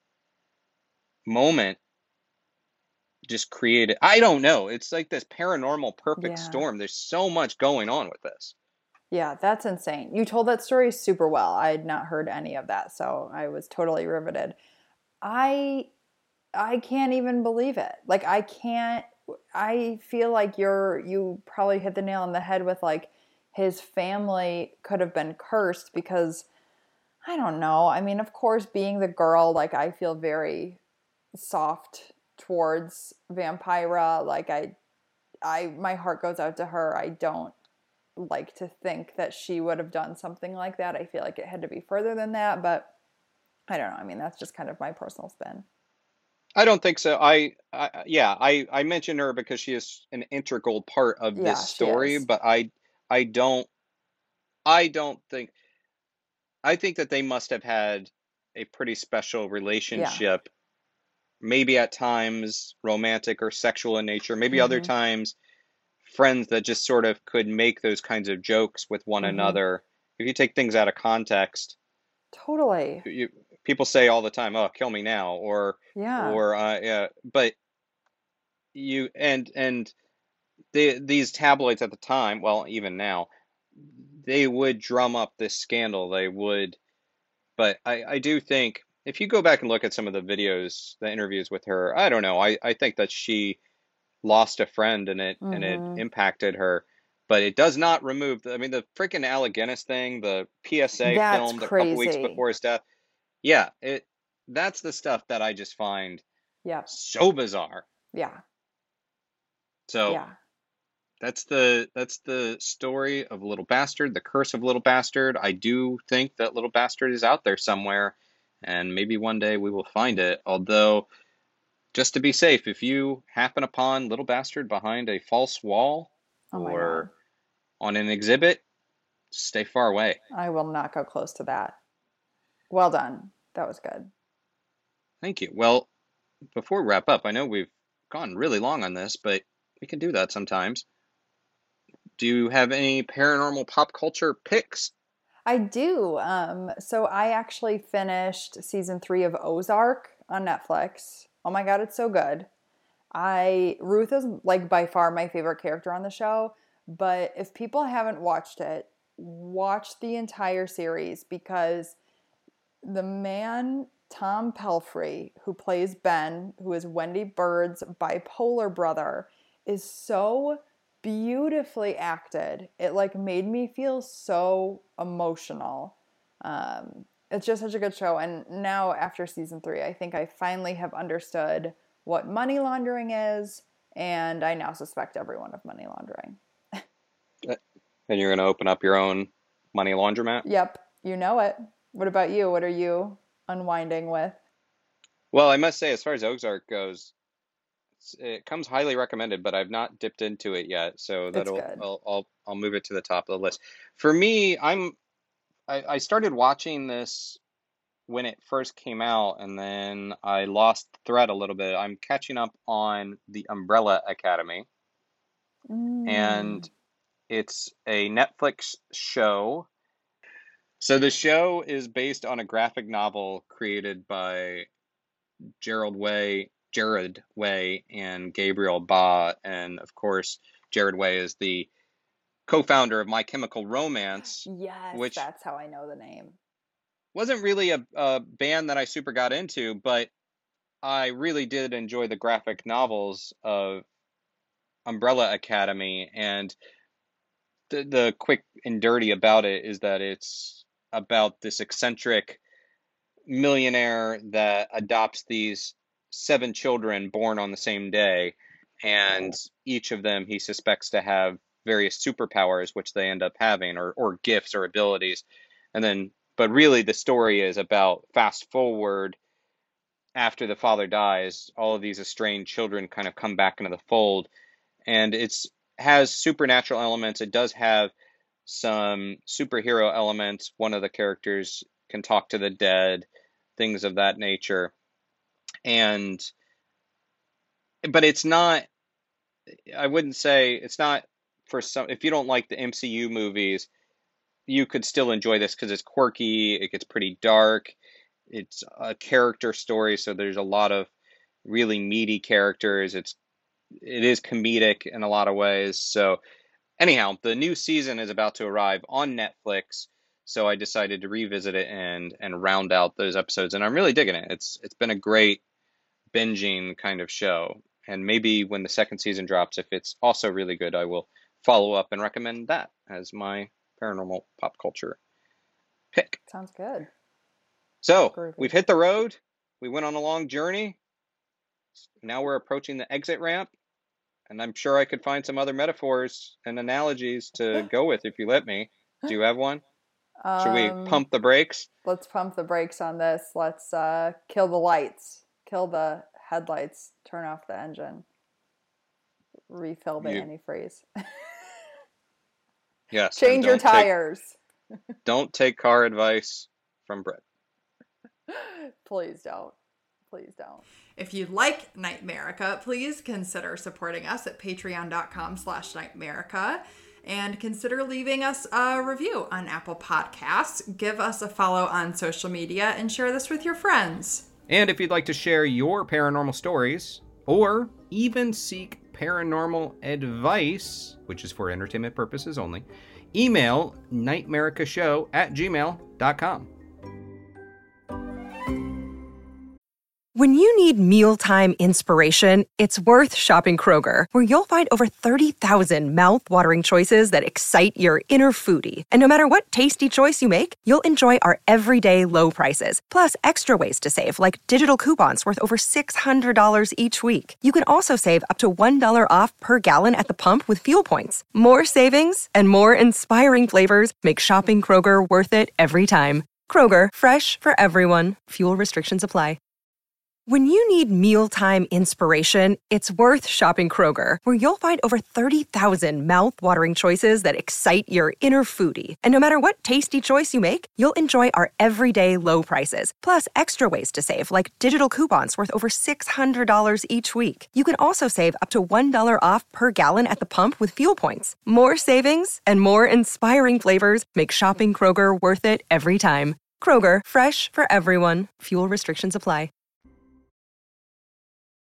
moment just created, I don't know. It's like this paranormal perfect storm. There's so much going on with this. Yeah, that's insane. You told that story super well. I had not heard any of that, so I was totally riveted. I can't even believe it. Like, I feel like you probably hit the nail on the head with, like, his family could have been cursed because I don't know. I mean, of course, being the girl, like I feel very soft towards Vampira. Like my heart goes out to her. I don't like to think that she would have done something like that. I feel like it had to be further than that, but I don't know. I mean, that's just kind of my personal spin. I don't think so. I mentioned her because she is an integral part of this Yeah, she story, is. but I don't I don't think I think that they must have had a pretty special Yeah. relationship, maybe at times romantic or sexual in nature, maybe other Mhm. times friends that just sort of could make those kinds of jokes with one Mhm. another. If you take things out of context, Totally. you people say all the time, "Oh, kill me now," Yeah. yeah, but you and these tabloids at the time, well, even now, they would drum up this scandal. They would, but I do think if you go back and look at some of the videos, the interviews with her, I don't know. I think that she lost a friend and it Mhm. impacted her, but it does not remove. I mean, the freaking Alec Guinness thing, the PSA That's filmed a couple weeks crazy. before his death. Yeah, that's the stuff that I just find Yep. so bizarre. Yeah. So Yeah. that's the story of Little Bastard, the curse of Little Bastard. I do think that Little Bastard is out there somewhere, and maybe one day we will find it. Although, just to be safe, if you happen upon Little Bastard behind a false wall Oh my God. or on an exhibit, stay far away. I will not go close to that. Well done. That was good. Thank you. Well, before we wrap up, I know we've gone really long on this, but we can do that sometimes. Do you have any paranormal pop culture picks? I do. So I actually finished season 3 of Ozark on Netflix. Oh my God, it's so good. Ruth is like by far my favorite character on the show, but if people haven't watched it, watch the entire series because the man Tom Pelphrey, who plays Ben, who is Wendy Bird's bipolar brother, is so beautifully acted. It like made me feel so emotional. It's just such a good show. And now after season 3, I think I finally have understood what money laundering is, and I now suspect everyone of money laundering. And you're going to open up your own money laundromat? Yep, you know it. What about you? What are you unwinding with? Well, I must say, as far as Ozark goes, it comes highly recommended, but I've not dipped into it yet, so It's that'll good. I'll move it to the top of the list. For me, I started watching this when it first came out, and then I lost the thread a little bit. I'm catching up on The Umbrella Academy, Mm. and it's a Netflix show. So the show is based on a graphic novel created by Jared Way, and Gabriel Ba, and of course, Jared Way is the co-founder of My Chemical Romance, Yes, which that's how I know the name. wasn't really a band that I super got into, but I really did enjoy the graphic novels of Umbrella Academy, and the quick and dirty about it is that it's about this eccentric millionaire that adopts these 7 children born on the same day, and each of them he suspects to have various superpowers, which they end up having, or gifts or abilities. And then, but really, the story is about fast forward after the father dies, all of these estranged children kind of come back into the fold, and it's has supernatural elements. It does have some superhero elements. One of the characters can talk to the dead, things of that nature. And but it's not, I wouldn't say it's not for some, if you don't like the MCU movies, you could still enjoy this because it's quirky, it gets pretty dark. It's a character story, so there's a lot of really meaty characters. It is comedic in a lot of ways. So anyhow, the new season is about to arrive on Netflix, so I decided to revisit it and round out those episodes, and I'm really digging it. It's been a great binging kind of show, and maybe when the second season drops, if it's also really good, I will follow up and recommend that as my paranormal pop culture pick. Sounds good. So Groovy. we've hit the road. We went on a long journey. Now we're approaching the exit ramp. And I'm sure I could find some other metaphors and analogies to go with if you let me. Do you have one? Should we pump the brakes? Let's pump the brakes on this. Let's kill the lights, kill the headlights, turn off the engine, refill the antifreeze. Yes. Change your tires. Don't take car advice from Brett. Please don't. Please don't. If you like Nightmerica, please consider supporting us at patreon.com/Nightmerica and consider leaving us a review on Apple Podcasts. Give us a follow on social media and share this with your friends. And if you'd like to share your paranormal stories or even seek paranormal advice, which is for entertainment purposes only, email nightmericashow@gmail.com. When you need mealtime inspiration, it's worth shopping Kroger, where you'll find over 30,000 mouth-watering choices that excite your inner foodie. And no matter what tasty choice you make, you'll enjoy our everyday low prices, plus extra ways to save, like digital coupons worth over $600 each week. You can also save up to $1 off per gallon at the pump with fuel points. More savings and more inspiring flavors make shopping Kroger worth it every time. Kroger, fresh for everyone. Fuel restrictions apply. When you need mealtime inspiration, it's worth shopping Kroger, where you'll find over 30,000 mouth-watering choices that excite your inner foodie. And no matter what tasty choice you make, you'll enjoy our everyday low prices, plus extra ways to save, like digital coupons worth over $600 each week. You can also save up to $1 off per gallon at the pump with fuel points. More savings and more inspiring flavors make shopping Kroger worth it every time. Kroger, fresh for everyone. Fuel restrictions apply.